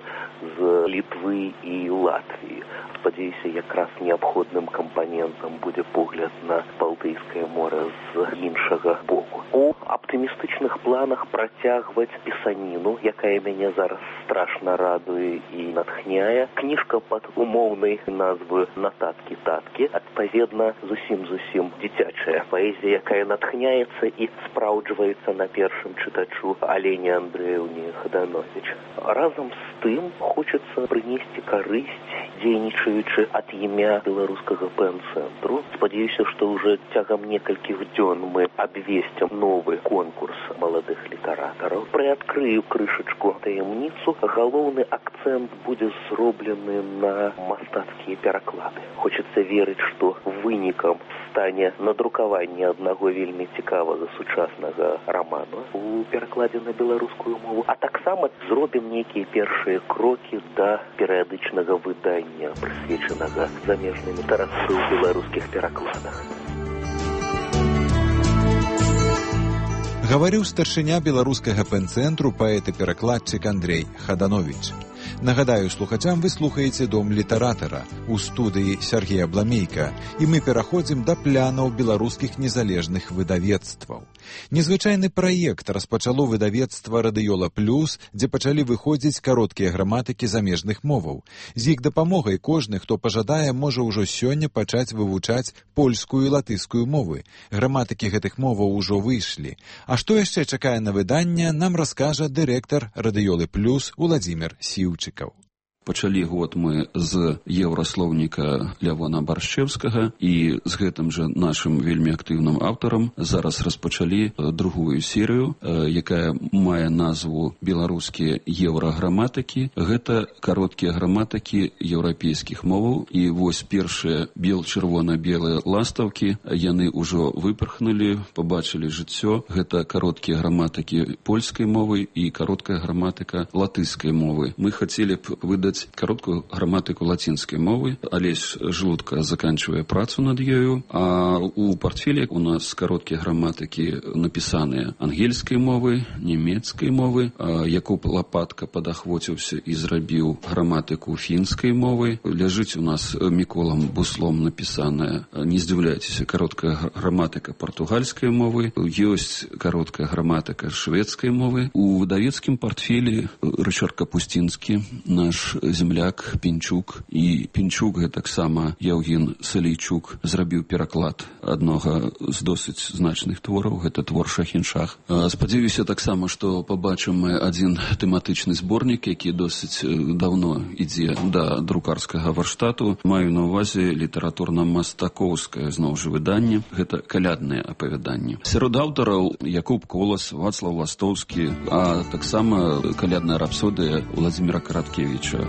з Літвы і Латвіі. Спадзяюся, якраз неабходным кампанентам будзе погляд на Балтыйскае море з іншага боку. У аптымістычных планах працягваць пісаніну, якая мяне зараз страшна радуе і натхняе. Кніжка пад умоўнай назвы «Нататкі-таткі», адпаведна зусім-зусім дзіцячая паэзія, якая натхняецца і спраўджваецца на першым чытачу Алене Андрэеўне Хадановіч. Разам з тым хочацца прынесці карысць, дзейнічаючы ад імя беларускага пэн-цэнтру. Спадзяюся, што ўжо цягам некалькіх дзён мы абвесцім новы конкурс маладых літаратараў. Прыадкрыю крышачку таямніцу. Галоўны акцэнт будзе зроблены на мастацкія пераклады. Хочацца верыць, што вынікам стане надрукаванне аднаго вельмі цікавага сучаснага раману у перакладзе на беларускую мову, а таксама зробім нейкія першыя крокі да перыядычнага выдання, прысвечанага замежнай літаратуры ў беларускіх перакладах. Гаварыў старшыня беларускага пэн-цэнтру паэт і перакладчык Андрей Хадановіч. Нагадаю слухачам, вы слухаеце «Дом літаратара» у студыі Сергея Бламейка, і мы пераходзім да плянаў беларускіх незалежных выдавецтваў. Незвычайны праект распачало выдавецтва «Радыёла Плюс», дзе пачалі выходзіць кароткія граматыкі замежных моваў. З іх дапамогай кожны, хто пажадае, можа ўжо сёння пачаць вывучаць польскую і латышскую мовы. Граматыкі гэтых моваў ужо выйшлі. А што яшчэ чакае на выданне, нам раскажа дырэктар «Радыёлы Плюс» Уладзімір Сіўчыкаў. Пачалі год мы з еўраслоўніка Лявона Баршчэўскага і з гэтым жа нашым вельмі актыўным аўтарам зараз распачалі другую серыю, якая мае назву «Беларускія еўраграматыкі». Гэта кароткія граматыкі еўрапейскіх моваў. І вось першыя бел-чырвона-белыя ластаўкі, яны ўжо выпархнулі, пабачылі жыццё. Гэта кароткія граматыкі польскай мовы і кароткая граматыка латышскай мовы. Мы хацелі б выдаць ведаць кароткую граматыку лацінскай мовы. Алесь Жлудка заканчивае працу над ёю, а у портфеле у нас кароткія граматыкі напісаныя ангельскай мовы, нямецкай мовы. Якуб Лапатка падахвоціўся і зрабіў граматыку фінскай мовы. Ляжыць у нас Міколам Буслом напісаная, не здзіўляйцеся, кароткая граматыка партугальскай мовы. Ёсць кароткая граматыка шведскай мовы. У выдавецкім портфеле Рычард Капустінскі, наш земляк Пінчук. І Пінчук гэтаксама Яўген Салейчук зрабіў пераклад аднога з досыць значных твораў, гэта твор Шахіншах. Спадзяюся таксама, што пабачым мы адзін тэматычны зборнік, які досыць давно ідзе да друкарскага варштату. Маю на ўвазе літаратурна-мастакоўскае зноў жа выданне, гэта калядныя апавяданні. Сярод аўтараў Якуб Колас, Вацлаў Ластоўскі, а таксама калядная рапсодыя Владзіміра Караткевіча.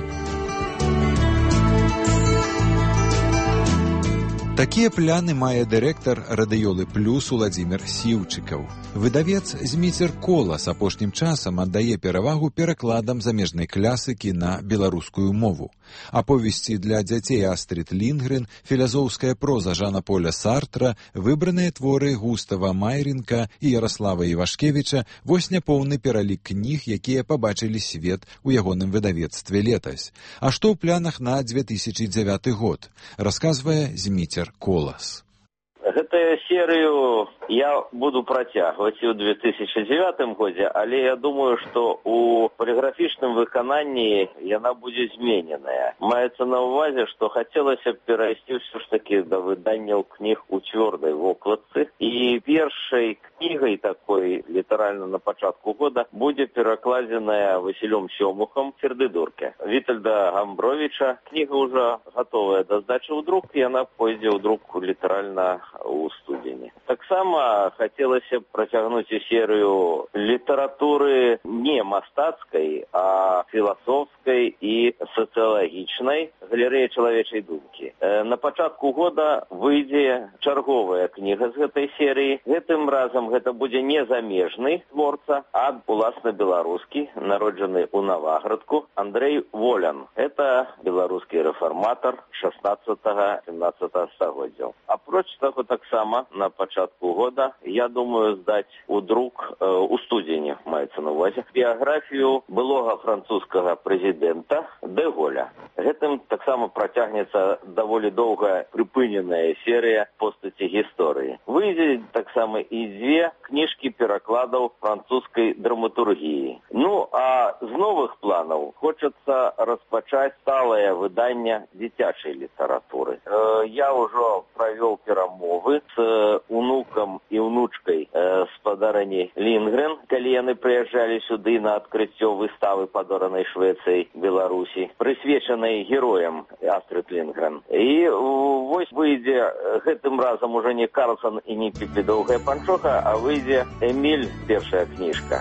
Такія пляны мае дырэктар радыёлы «Плюс» Уладзімір Сіўчыкаў. Выдавец Зміцер Колас апошнім часам аддае перавагу перакладам замежнай класыкі на беларускую мову. Аповесці для дзяцей Астрид Лінгрен, філазофская проза Жана-Поля Сартра, выбраныя творы Густава Майренка і Ярослава Івашкевіча – вось няпоўны пералік кніг, якія пабачылі свет у ягоным выдавецтве летась. А што ў планах на две тысячы дзевяты год, расказвае Зміцер Колас. Гэтую серыю я буду працягваць і ў две тысячы дзевятым годзе, але я думаю, што у поліграфічным выкананні яна будзе змененая. Маецца на ўвазе, што хацелася б перайсці ўсё ж такі да выданняў кніг у цвёрдай вокладцы. І першай кнігай такой, літаральна на пачатку года, будзе перакладзеная Васілём Сёмухам «Сердыдурке» Вітальда Гамбровіча. Кніга ўжо гатовая да здачы ў друк, і яна пойдзе ў друк літаральна у студзені. Таксама хацелася б працягнуць і серыю літаратуры не мастацкай, а філасофскай і сацыялагічнай, галерэя чалавечай думкі. На пачатку года выйдзе чарговая кніга з гэтай серыі. Гэтым разам гэта будзе не замежны творца, а уласна беларускі, народжаны ў Наваградку, Андрэй Волян. Это беларускі рэфарматар шаснаццатага-сямнаццатага стагоддзяў. Апроч таго, таксама на пачатку года я думаю здаць у друк э, у студзені, маецца на ўвазе, біяграфію былога французскага прэзідэнта Дэ Голля. Гэтым таксама працягнецца даволі доўга прыпыненая серыя постаці гісторыі. Выйдзе таксама і дзве кніжкі перакладаў французскай драматургіі. Ну, а з новых планаў хочацца распачаць сталае выданне дзіцячай літаратуры. Э, я ўжо правёў перамовы з унукам і унучкай э, спадарыні Лінгрен, калі яны прыязджалі сюды на адкрыццё выставы падоранай Швецыяй Беларусі, прысвечанай героям Астрид Лінгрен. І вось выйдзе гэтым разам уже не Карлсон і не Піпі Доўгая Панчоха, а выйдзе Эміль, першая кніжка.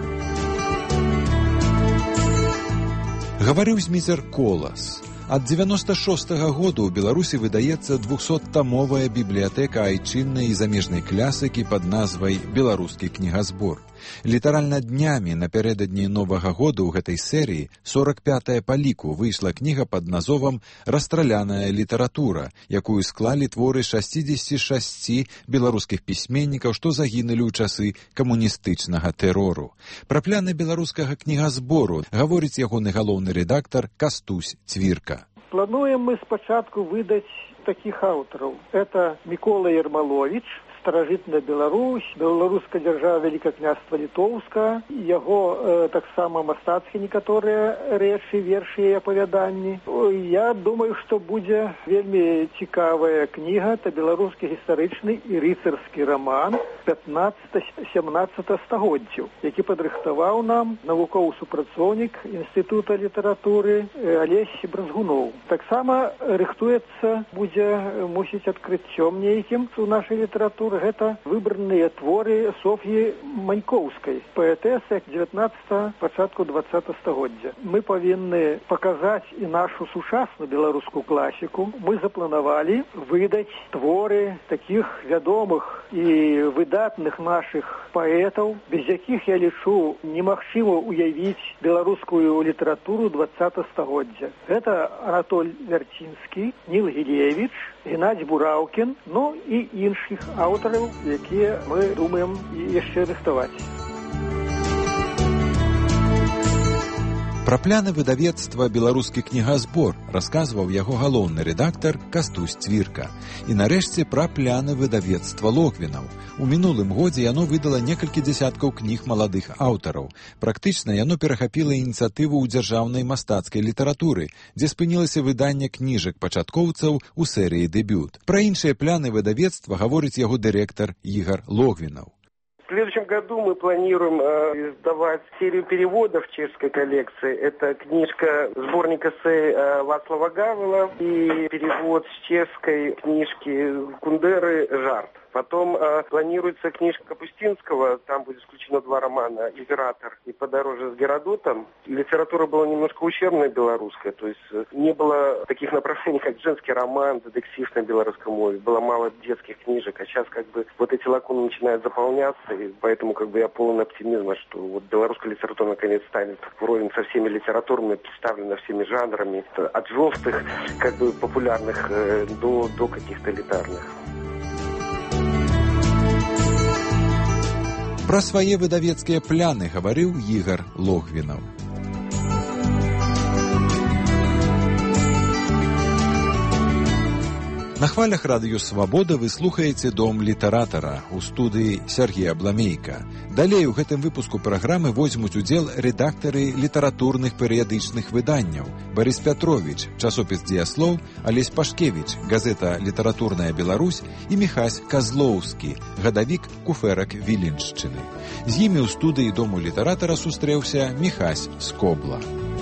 Гаварыў Зміцер Колас. Ад дзевяноста шостага году ў Беларусі выдаецца двухсоттамовая бібліятэка айчыннай і замежнай класыкі пад назвай «Беларускі кнігазбор». Літаральна днямі напярэдадні Новага года ў гэтай серыі, сорак пятая па ліку, выйшла кніга пад назовам «Расстраляная літаратура», якую склалі творы шасцідзесяці шасці беларускіх пісьменнікаў, што загінулі ў часы камуністычнага тэрору. Пра пляны беларускага кнігазбору гаворыць ягоны галоўны рэдактар Кастусь Цвірка. Плануем мы спачатку выдаць такіх аўтараў. Это Мікола Ермаловіч, старажытная Беларусь, беларуская дзяржава Вялікае княства Літоўска, яго э, таксама мастацкія некаторыя рэчы, вершы і апавяданні. Я думаю, што будзе вельмі цікавая кніга, это беларускі гістарычны і рыцарскі раман пятнаццатага-сямнаццатага стагоддзяў, які падрыхтаваў нам навуковы супрацоўнік Інстытута літаратуры Алесь Бразгуноў. Таксама рыхтуецца, будзе, мусіць, адкрыццём нейкім у нашай літаратуры гэта выбраныя творы Соф'і Манькоўскай, паэтэсы дзевятнаццатага, пачатку дваццатага стагоддзя. Мы павінны паказаць і нашу сучасную беларускую класіку. Мы запланавалі выдаць творы такіх вядомых і выдатных нашых паэтаў, без якіх, я лічу, немагчыма уявіць беларускую літаратуру дваццатага стагоддзя. Гэта Анатоль Вярцінскі, Ніл Гілевіч, Геннадзь Бураўкін, ну і іншых аўтараў, якія мы думаем яшчэ рыхтаваць. Пра пляны выдавецтва «Беларускі кнігазбор» расказваў яго галоўны рэдактар Кастусь Цвірка. І нарэшце пра пляны выдавецтва Логвінаў. У мінулым годзе яно выдала некалькі дзясяткаў кніг маладых аўтараў. Практычна яно перахапіла ініцыятыву ў дзяржаўнай мастацкай літаратуры, дзе спынілася выданне кніжак пачаткоўцаў у серыі «Дэбют». Пра іншыя пляны выдавецтва гаворыць яго дырэктар Ігар Логвінаў. В следующем году мы планируем э, издавать серию переводов чешской коллекции. Это книжка, сборник эссе э, Вацлава Гавела и перевод с чешской книжки Кундеры «Жарт». Потом э, планируется книжка Капустинского, там будет исключено два романа «Император» и «Подороже с Геродотом». Литература была немножко ущербная белорусская, то есть э, не было таких направлений, как женский роман, детектив на белорусском мове, было мало детских книжек, а сейчас как бы вот эти лакуны начинают заполняться, и поэтому как бы я полон оптимизма, что вот белорусская литература наконец станет вровень со всеми литературами, представлена всеми жанрами, от жёстких, как бы популярных э, до, до каких-то элитарных. Пра свае выдавецкія пляны гаварыў Ігар Логвінаў. На хвалях радыё «Свабода» вы слухаеце «Дом літаратара» у студыі Сергея Бламейка. Далей у гэтым выпуску праграмы возьмуць удзел рэдактары літаратурных перыядычных выданняў Барыс Пятровіч, часопіс «Дзеяслоў», Алесь Пашкевіч, газета «Літаратурная Беларусь» і Міхась Казлоўскі, гадавік куфэрак Віленшчыны. З імі ў студыі «Дому літаратара» сустрэўся Міхась Скобла.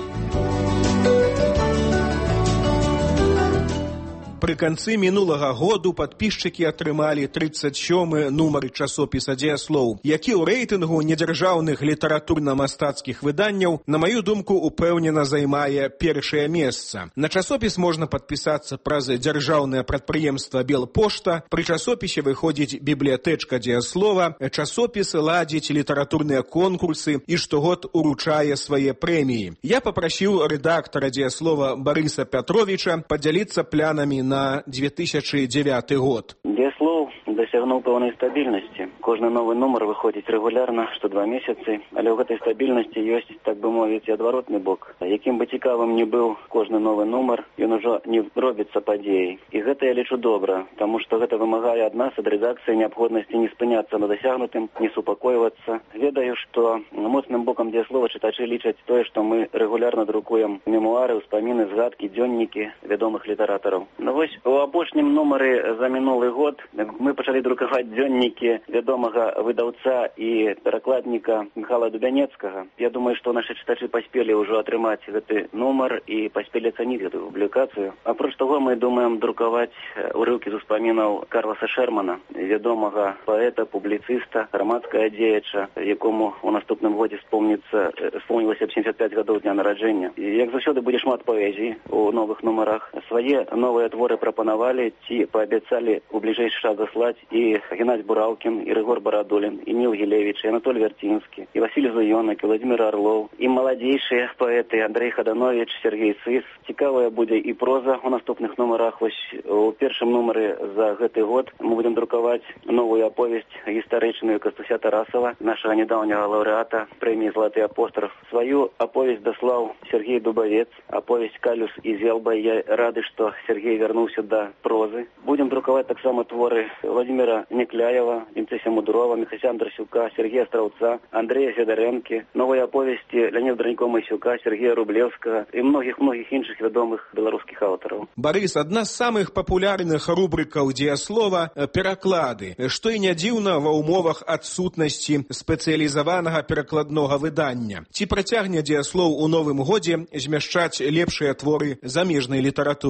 Пры канцы мінулага году падпісчыкі атрымалі трыццаць сёмы нумар часопіса «Дзеяслоў», які ў рэйтынгу недзяржаўных літаратурна-мастацкіх выданняў, на маю думку, упэўнена займае першае месца. На часопіс можна падпісацца праз дзяржаўнае прадпрыемства «Белпошта». Пры часопісе выходзіць бібліятэчка «Дзеяслова». Часопіс ладзіць літаратурныя конкурсы і штогод уручае свае прэміі. Я папрасіў рэдактара «Дзеяслова» Барыса Пятровіча падзяліцца планамі на две тысячи девятый год. «Дзеяслоў» дасягнуў пэўнай стабільнасці. Кожны новы нумар выходзіць рэгулярна, што два месяцы, але ў гэтай стабільнасці ёсць, так бы мовіць, і адваротны бок. Якім бы цікавым ні быў кожны новы нумар, ён ужо не робіцца падзеяй. І гэта я лічу добра, таму што гэта вымагае ад нас, ад рэдакцыі, неабходнасці не спыняцца на дасягнутым, не супакойвацца. Ведаю, што моцным бокам «Дзеяслова» чытачы лічаць тое, што мы рэгулярна друкуем мемуары, ўспаміны, згадкі, дзённікі вядомых літаратараў. Ну вось у апошнім нумары за мінулы год мы пачалі друкаваць дзённікі вядомага выдаўца і перакладніка Михайла Дубянецкага. Я думаю, што нашы чытачы паспелі ўжо атрымаць гэты нумар і паспелі ацаніць гэтую публікацыю. Апроч таго, мы думаем друкаваць урыўкі з успамінаў Карласа Шермана, вядомага паэта, публіцыста, грамадскага дзеяча, якому у наступным годзе спомніцца спомнілася б семьдесят пять гадоў дня нараджэння. І як заўсёды будзе шмат паэзіі у новых нумарах. Свае новыя творы прапанавалі ці паабяцалі у бліжэйшы час заслаць і Геннадзь Бураўкін, і Рыгор Барадулін, і Ніл Гілевіч, і Анатоль Вярцінскі, і Васіль Зуёнак, і Владзімір Арлоў, і маладзейшыя паэты Андрэй Хадановіч, Сергей Сыс. Цікавая будзе і проза у наступных нумарах. Вось у першым нумары за гэты год мы будзем друкаваць новую аповесць гістарычную Кастуся Тарасава, нашага нядаўняга лаўрэата прэміі «Залаты апостроф». Сваю аповесць даслаў Сергей Дубавец, аповесць «Калюс і Зелба». Я рады, што Сергей вярнуўся да прозы. Будзем друкаваць таксама творы Владимира Некляева, Вінцэся Мудурова, Міхася Андрасюка, Сергея Страўца, Андрея Федарэнкі, новыя аповесці Леоніда Дранько-Масюка, Сергея Рублевскага і многіх-многіх іншых вядомых беларускіх аўтараў. Барыс, адна з самых папулярных рубрыкаў «Дзеяслова» – пераклады, што і не дзіўна ва ўмовах адсутнасці спецыялізаванага перакладнога выдання. Ці працягне «Дзеяслоў» у новым годзе змяшчаць лепшыя творы замежнай літаратуры?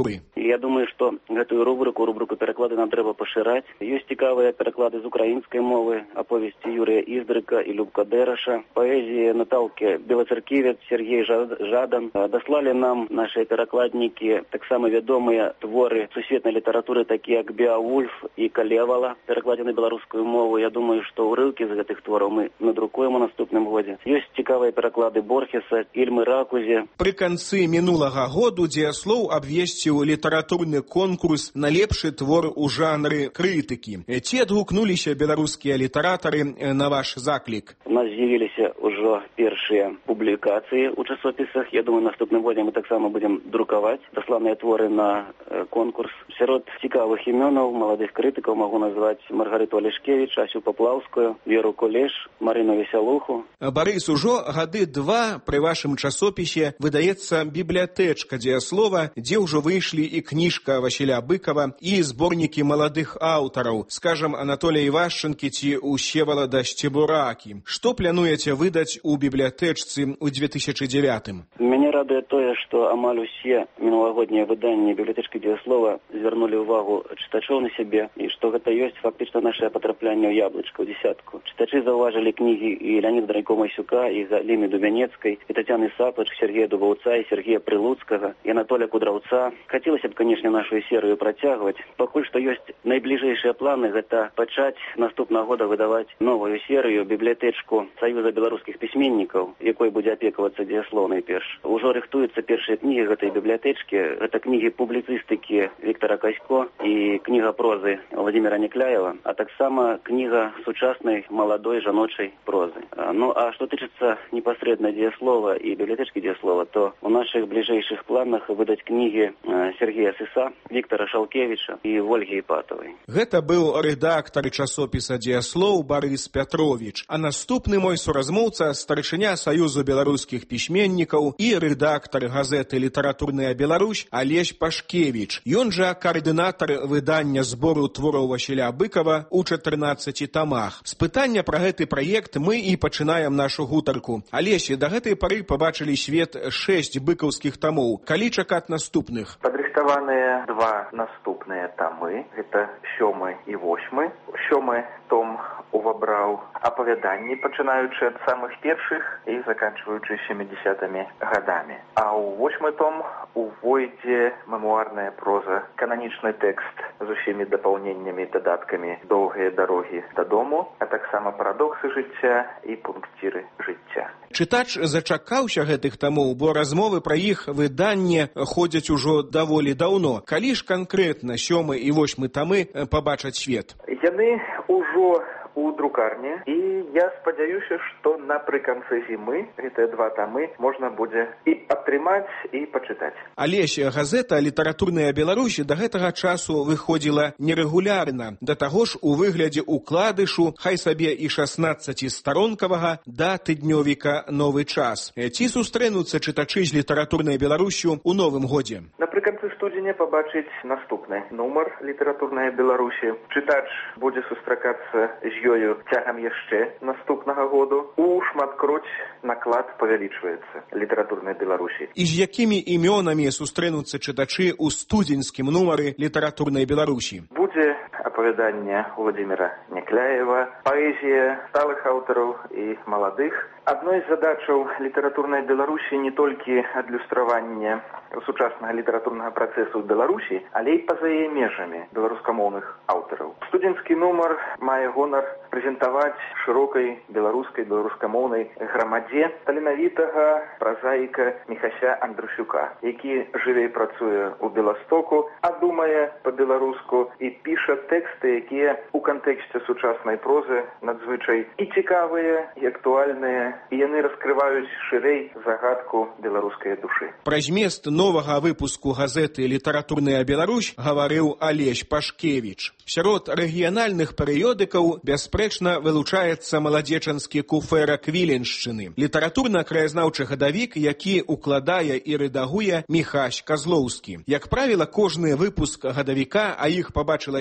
І я думаю, што гэтую рубрыку, рубрыку пераклады нам трэба пашыраць. Ёсць цікавыя пераклады з украінскай мовы, аповесці Юрыя Іздрыка і Любка Дэраша, паэзіі Наталкі Белацерківец, Сергей Жадан. Даслалі нам нашыя перакладнікі таксама вядомыя творы сусветнай літаратуры, такія як Беавульф і Калевала, перакладзены на беларускую мову. Я думаю, што ўрыўкі з гэтых твораў мы надрукуем у наступным годзе. Ёсць цікавыя пераклады Борхеса, Ільмы Ракузе. Пры канцы мінулага году Дзеяслоў абвесціў літаратурны конкурс на лепшы твор у жанры крытыкі. Ці адгукнуліся беларускія літаратары на ваш заклік? У нас з'явіліся ўжо першыя публікацыі ў часопісах. Я думаю, наступным годзе мы таксама будзем друкаваць дасланыя творы на конкурс. Сярод цікавых імёнаў маладых крытыкаў магу назваць Маргарыту Алешкевіч, Асю Паплаўскую, Веру Кулеш, Марыну Весялуху. Барыс, ужо гады два пры вашым часопісе выдаецца бібліятэчка Дзеяслова, дзе ўжо выйшлі і кніжка Васіля Быкова, і зборнікі маладых аўтараў, скажам, Анатолія Івашчынкі ці Усевалада Сцебуракі. Што плануеце выдаць у бібліятэчцы ў две тысячы дзевятым? Мяне радуе тое, што амаль усе мінулагоднія выданні бібліятэчкі Дзеяслова звярнулі ўвагу чытачоў на сябе, і што гэта ёсць фактычна наше патраплянне ў яблычка, ў дзесятку. Чытачы заўважылі кнігі і Леаніда Драйко-Масюка, і Галіны Дубянецкай, і Тацяны Сапач, Сергея Дубаўца, і Сергея Прылуцкага, і Анатолія Кудраўца. Хацелася б, канешне, нашу серыю працягваць. Пакуль што ёсць найбліжэйшыя планы, гэта пачаць наступнага года выдаваць новую серыю, бібліятэчку Саюза беларускіх пісьменнікаў, якой будзе апекавацца Дзеяслоў найперш. Ужо рыхтуюцца першыя кнігі гэтай бібліятэчкі. Гэта кнігі публіцыстыкі Віктара Касько і кніга прозы Владимира Некляева, а таксама кніга сучаснай маладой жаночай прозы. Ну, а што тычыцца непасрэдна Дзеяслова і бібліятэчкі Дзеяслова, то у нашых бліжэйшых планах выдаць кнігі Сергея Сыса, Віктара Шалкевіча і Вольгі Іпатавай. Гэта быў рэдактар часопіса Дзеяслоў Барыс Пятровіч, а наступны мой суразмоўца, старшыня Саюзу беларускіх пісьменнікаў і рэдактар газеты «Літаратурная Беларусь» Алесь Пашкевіч. Ён жа каардынатар выдання збору твораў Васіля Быкова ў чатырнаццаці тамах. З пытання пра гэты праект мы і пачынаем нашу гутарку. Алесі, да гэтай пары пабачылі свет шэсць быкаўскіх тамоў. Калі чакаць наступных? Падрыхтаваныя два наступныя тамы. Гэта сёмы і восьмы. Сёмы том увабраў апавяданні, пачынаючы ад самых першых і заканчваючы сямідзесятымі гадамі. А ў восьмы том увойдзе мемуарная проза, кананічны тэкст з усімі дапаўненнямі, дадаткамі «Доўгія дарогі дадому», а таксама «Парадоксы жыцця» і «Пункціры жыцця». Чытач зачакаўся гэтых тамоў, бо размовы пра іх выданне ходзяць ужо даволі даўно. Калі ж канкрэтна сёмы і восьмы тамы пабачаць свет? Яны ўжо у друкарні, і я спадзяюся, што напрыканцы зімы гэтыя два тамы можна будзе і атрымаць, і пачытаць. Алесь, газета «Літаратурная Беларусь» да гэтага часу выходзіла нерэгулярна, да таго ж у выглядзе укладышу, хай сабе і шаснаццацісторонкавага, да тыднёвіка «Новы час». Ці сустрэнуцца чытачы з «Літаратурнай Беларусью» у новым годзе? Напрыканцы студзеня пабачыць наступны нумар «Літаратурная Беларусь». Чытач будзе сустракацца з ёю цягам яшчэ наступнага году. У шматкроць наклад павялічваецца «Літаратурнай Беларусі». І з якімі імёнамі сустрэнуцца чытачы ў студзеньскім нумары «Літаратурнай Беларусі»? Будзе апавяданне Владимира Некляева, паэзія сталых аўтараў і маладых. Адной з задачаў «Літаратурнай Беларусі» не толькі адлюстраванне сучаснага літаратурнага працэсу ў Беларусі, але і па-за яе межамі беларускамоўных аўтараў. Студзеньскі нумар мае гонар прэзентаваць шырокай беларускай, беларускамоўнай грамадзе таленавітага празаіка Міхася Андрусюка, які жыве і працуе ў Беластоку, а думае па-беларуску і піша тэксты, якія ў кантэксце сучаснай прозы надзвычай і цікавыя, і актуальныя, і яны раскрываюць шырэй загадку беларускай душы. Пра змест новага выпуску газеты «Літаратурная Беларусь» гаварыў Алесь Пашкевіч. Сярод рэгіянальных перыёдыкаў бясспрэчна вылучаецца маладзечанскі куфэрак Віленшчыны, літаратурна-краязнаўчы гадавік, які укладае і рэдагуе Міхась Казлоўскі. Як правіла, кожны выпуск гадавіка, а іх пабачыла свет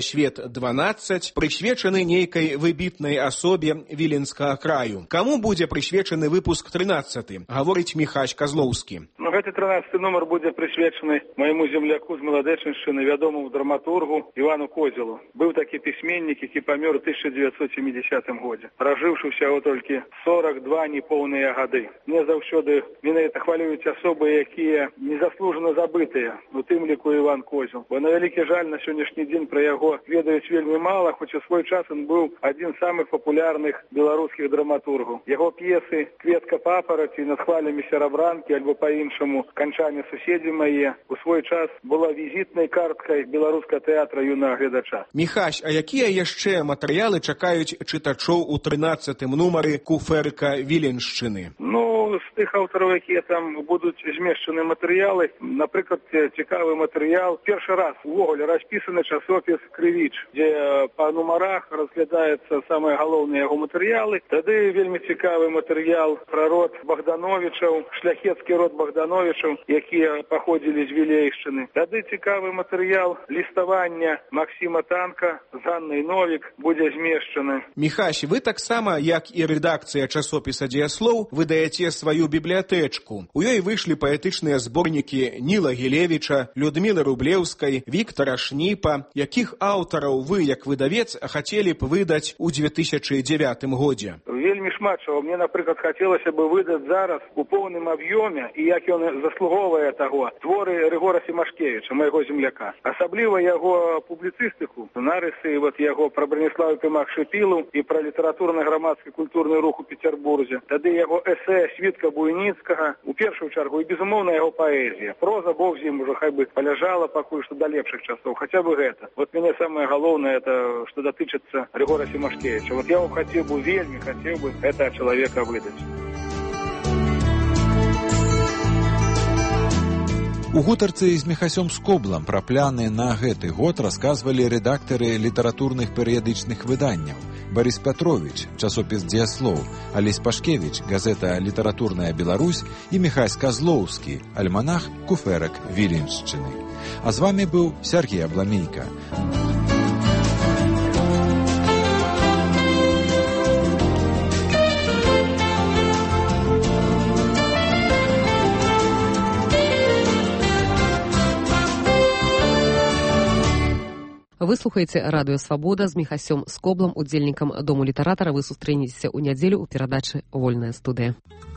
дванаццаць прысвечаны нейкай выбітнай асобе віленскага краю. Каму будзе прысвечаны выпуск трынаццаты, гаворыць Міхась Казлоўскі. Ну, гэты трынаццаты нумар будзе прысвечаны майму земляку з Маладэчыншчыны, вядомаму драматургу Івану Козелу. Быў такі пісьменнік, які памёр у тысяча девятьсот семидесятым годзе, пражыўшы ўсяго толькі сорок два непоўныя гады. Мне заўсёды менавіта хвалююць асобы, якія незаслужана забытыя, у тым ліку Іван Козел. Бо на вялікі жаль, на сённяшні дзень пра яго ведаюць вельмі мала, хоць у свой час ён быў адзін з самых папулярных беларускіх драматургаў. Яго п'есы «Кветка папараці», «Над хвалямі серабранкі» альбо па-іншаму «Канчане суседзі мае» у свой час была візітнай карткай беларускага тэатра юнага гледача. Міхась, а якія яшчэ матэрыялы чакаюць чытачоў у трынаццатым нумары куфэрка Віленшчыны? Ну, з тых аўтараў, якія там будуць змешчаны матэрыялы, напрыклад, цікавы матэрыял. Першы раз увогуле распісаны часопіс «Крывіч», дзе па нумарах разглядаецца самыя галоўныя яго матэрыялы. Тады вельмі цікавы матэрыял пра род Богдановичаў, шляхецкі род Богдановичаў, якія паходзілі з Вілейшчыны. Тады цікавы матэрыял ліставання Максіма Танка з Ганнай Новік будзе змешчаны. Міхась, вы таксама, як і рэдакцыя часопіса «Дзеяслоў», выдаеце сваю бібліятэчку. У ёй выйшлі паэтычныя зборнікі Ніла Гілевіча, Людмілы Рублеўскай, Віктара Шніпа. Якіх аўтараў вы, як выдавец, хацелі б выдаць у две тысячы дзевятым годзе? Вельмі шмат чаго. Мне, напрыклад, хацелася бы выдаць зараз у поўным аб'ёме, і як ён заслуговвае таго, творы Рыгора Семашкевіча, майго земляка. Асабліва яго публіцыстыку, нарысы вот яго пра Браніслава Пімах-Шыпілу і пра літаратурна-грамадскі культурны рух у Петербурзе. Тады яго эсэ Світка Буйніцкага, у першую чаргу, і, безумоўна, яго паэзія. Проза, бог з ім, ужо хай бы паляжала пакуль што да лепшых часоў, хаця бы гэта. Вот мяне самае галоўнае, это што датычыцца Рыгора Семашкевіча. Вот я его хацеў бы, вельмі хацеў бы этого чалавека выдаць. У гутарцы з Міхасём Скоблам пра пляны на гэты год расказвалі рэдактары літаратурных перыядычных выданняў. Барыс Пятровіч, часопіс «Дзеяслоў», Алесь Пашкевіч, газета «Літаратурная Беларусь» і Міхась Казлоўскі, альманах «Куфэрак Віленшчыны». А з вамі быў Сергей Абламейка. Вы слухаеце радыё «Свабода» з Міхасём Скоблам, удзельнікам Дому літаратара. Вы сустрэнеце ў нядзелю ў перадачы «Вольная студыя».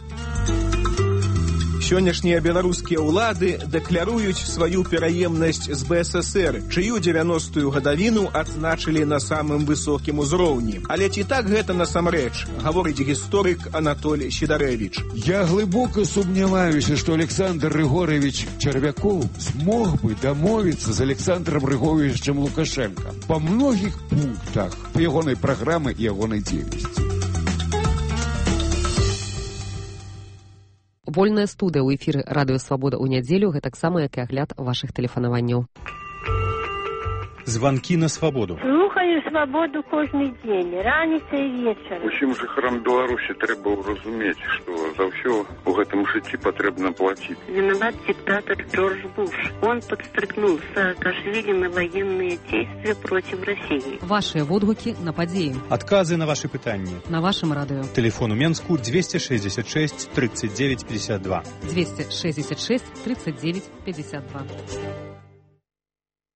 Сённяшнія беларускія ўлады дэкляруюць сваю пераемнасць з бэ эс эсэр, чыю дзевяностую гадавіну адзначылі на самым высокім узроўні. Але ці так гэта насамрэч, гаворыць гісторык Анатоль Сідарэвіч. Я глыбока сумняваюся, што Александр Рыгорович Червяков смог бы дамовіцца з Александром Рыгоровичем Лукашенко па многіх пунктах ягонай праграмы і ягонай дзейнасці. Вольная студыя ў эфіры радыё «Свабода» ў нядзелю, гэтаксама як і агляд вашых тэлефанаванняў. Званкі на свабоду. Слухаю «Свабоду» кожны дзень, раніца і вечар. Усім жыхарам Беларусі трэба разумець, што за ўсё у гэтым жыцці патрэбна плаціць. Виноват диктатор Джордж Буш. Он подстрыкнул Саакашвили на военные действия против России. Ваши водгукі на падзеі. Адказы на ваши пытанні. На вашым радыё. Телефон у Менску двести шестьдесят шесть тридцать девять пятьдесят два. двести шестьдесят шесть тридцать девять пятьдесят два.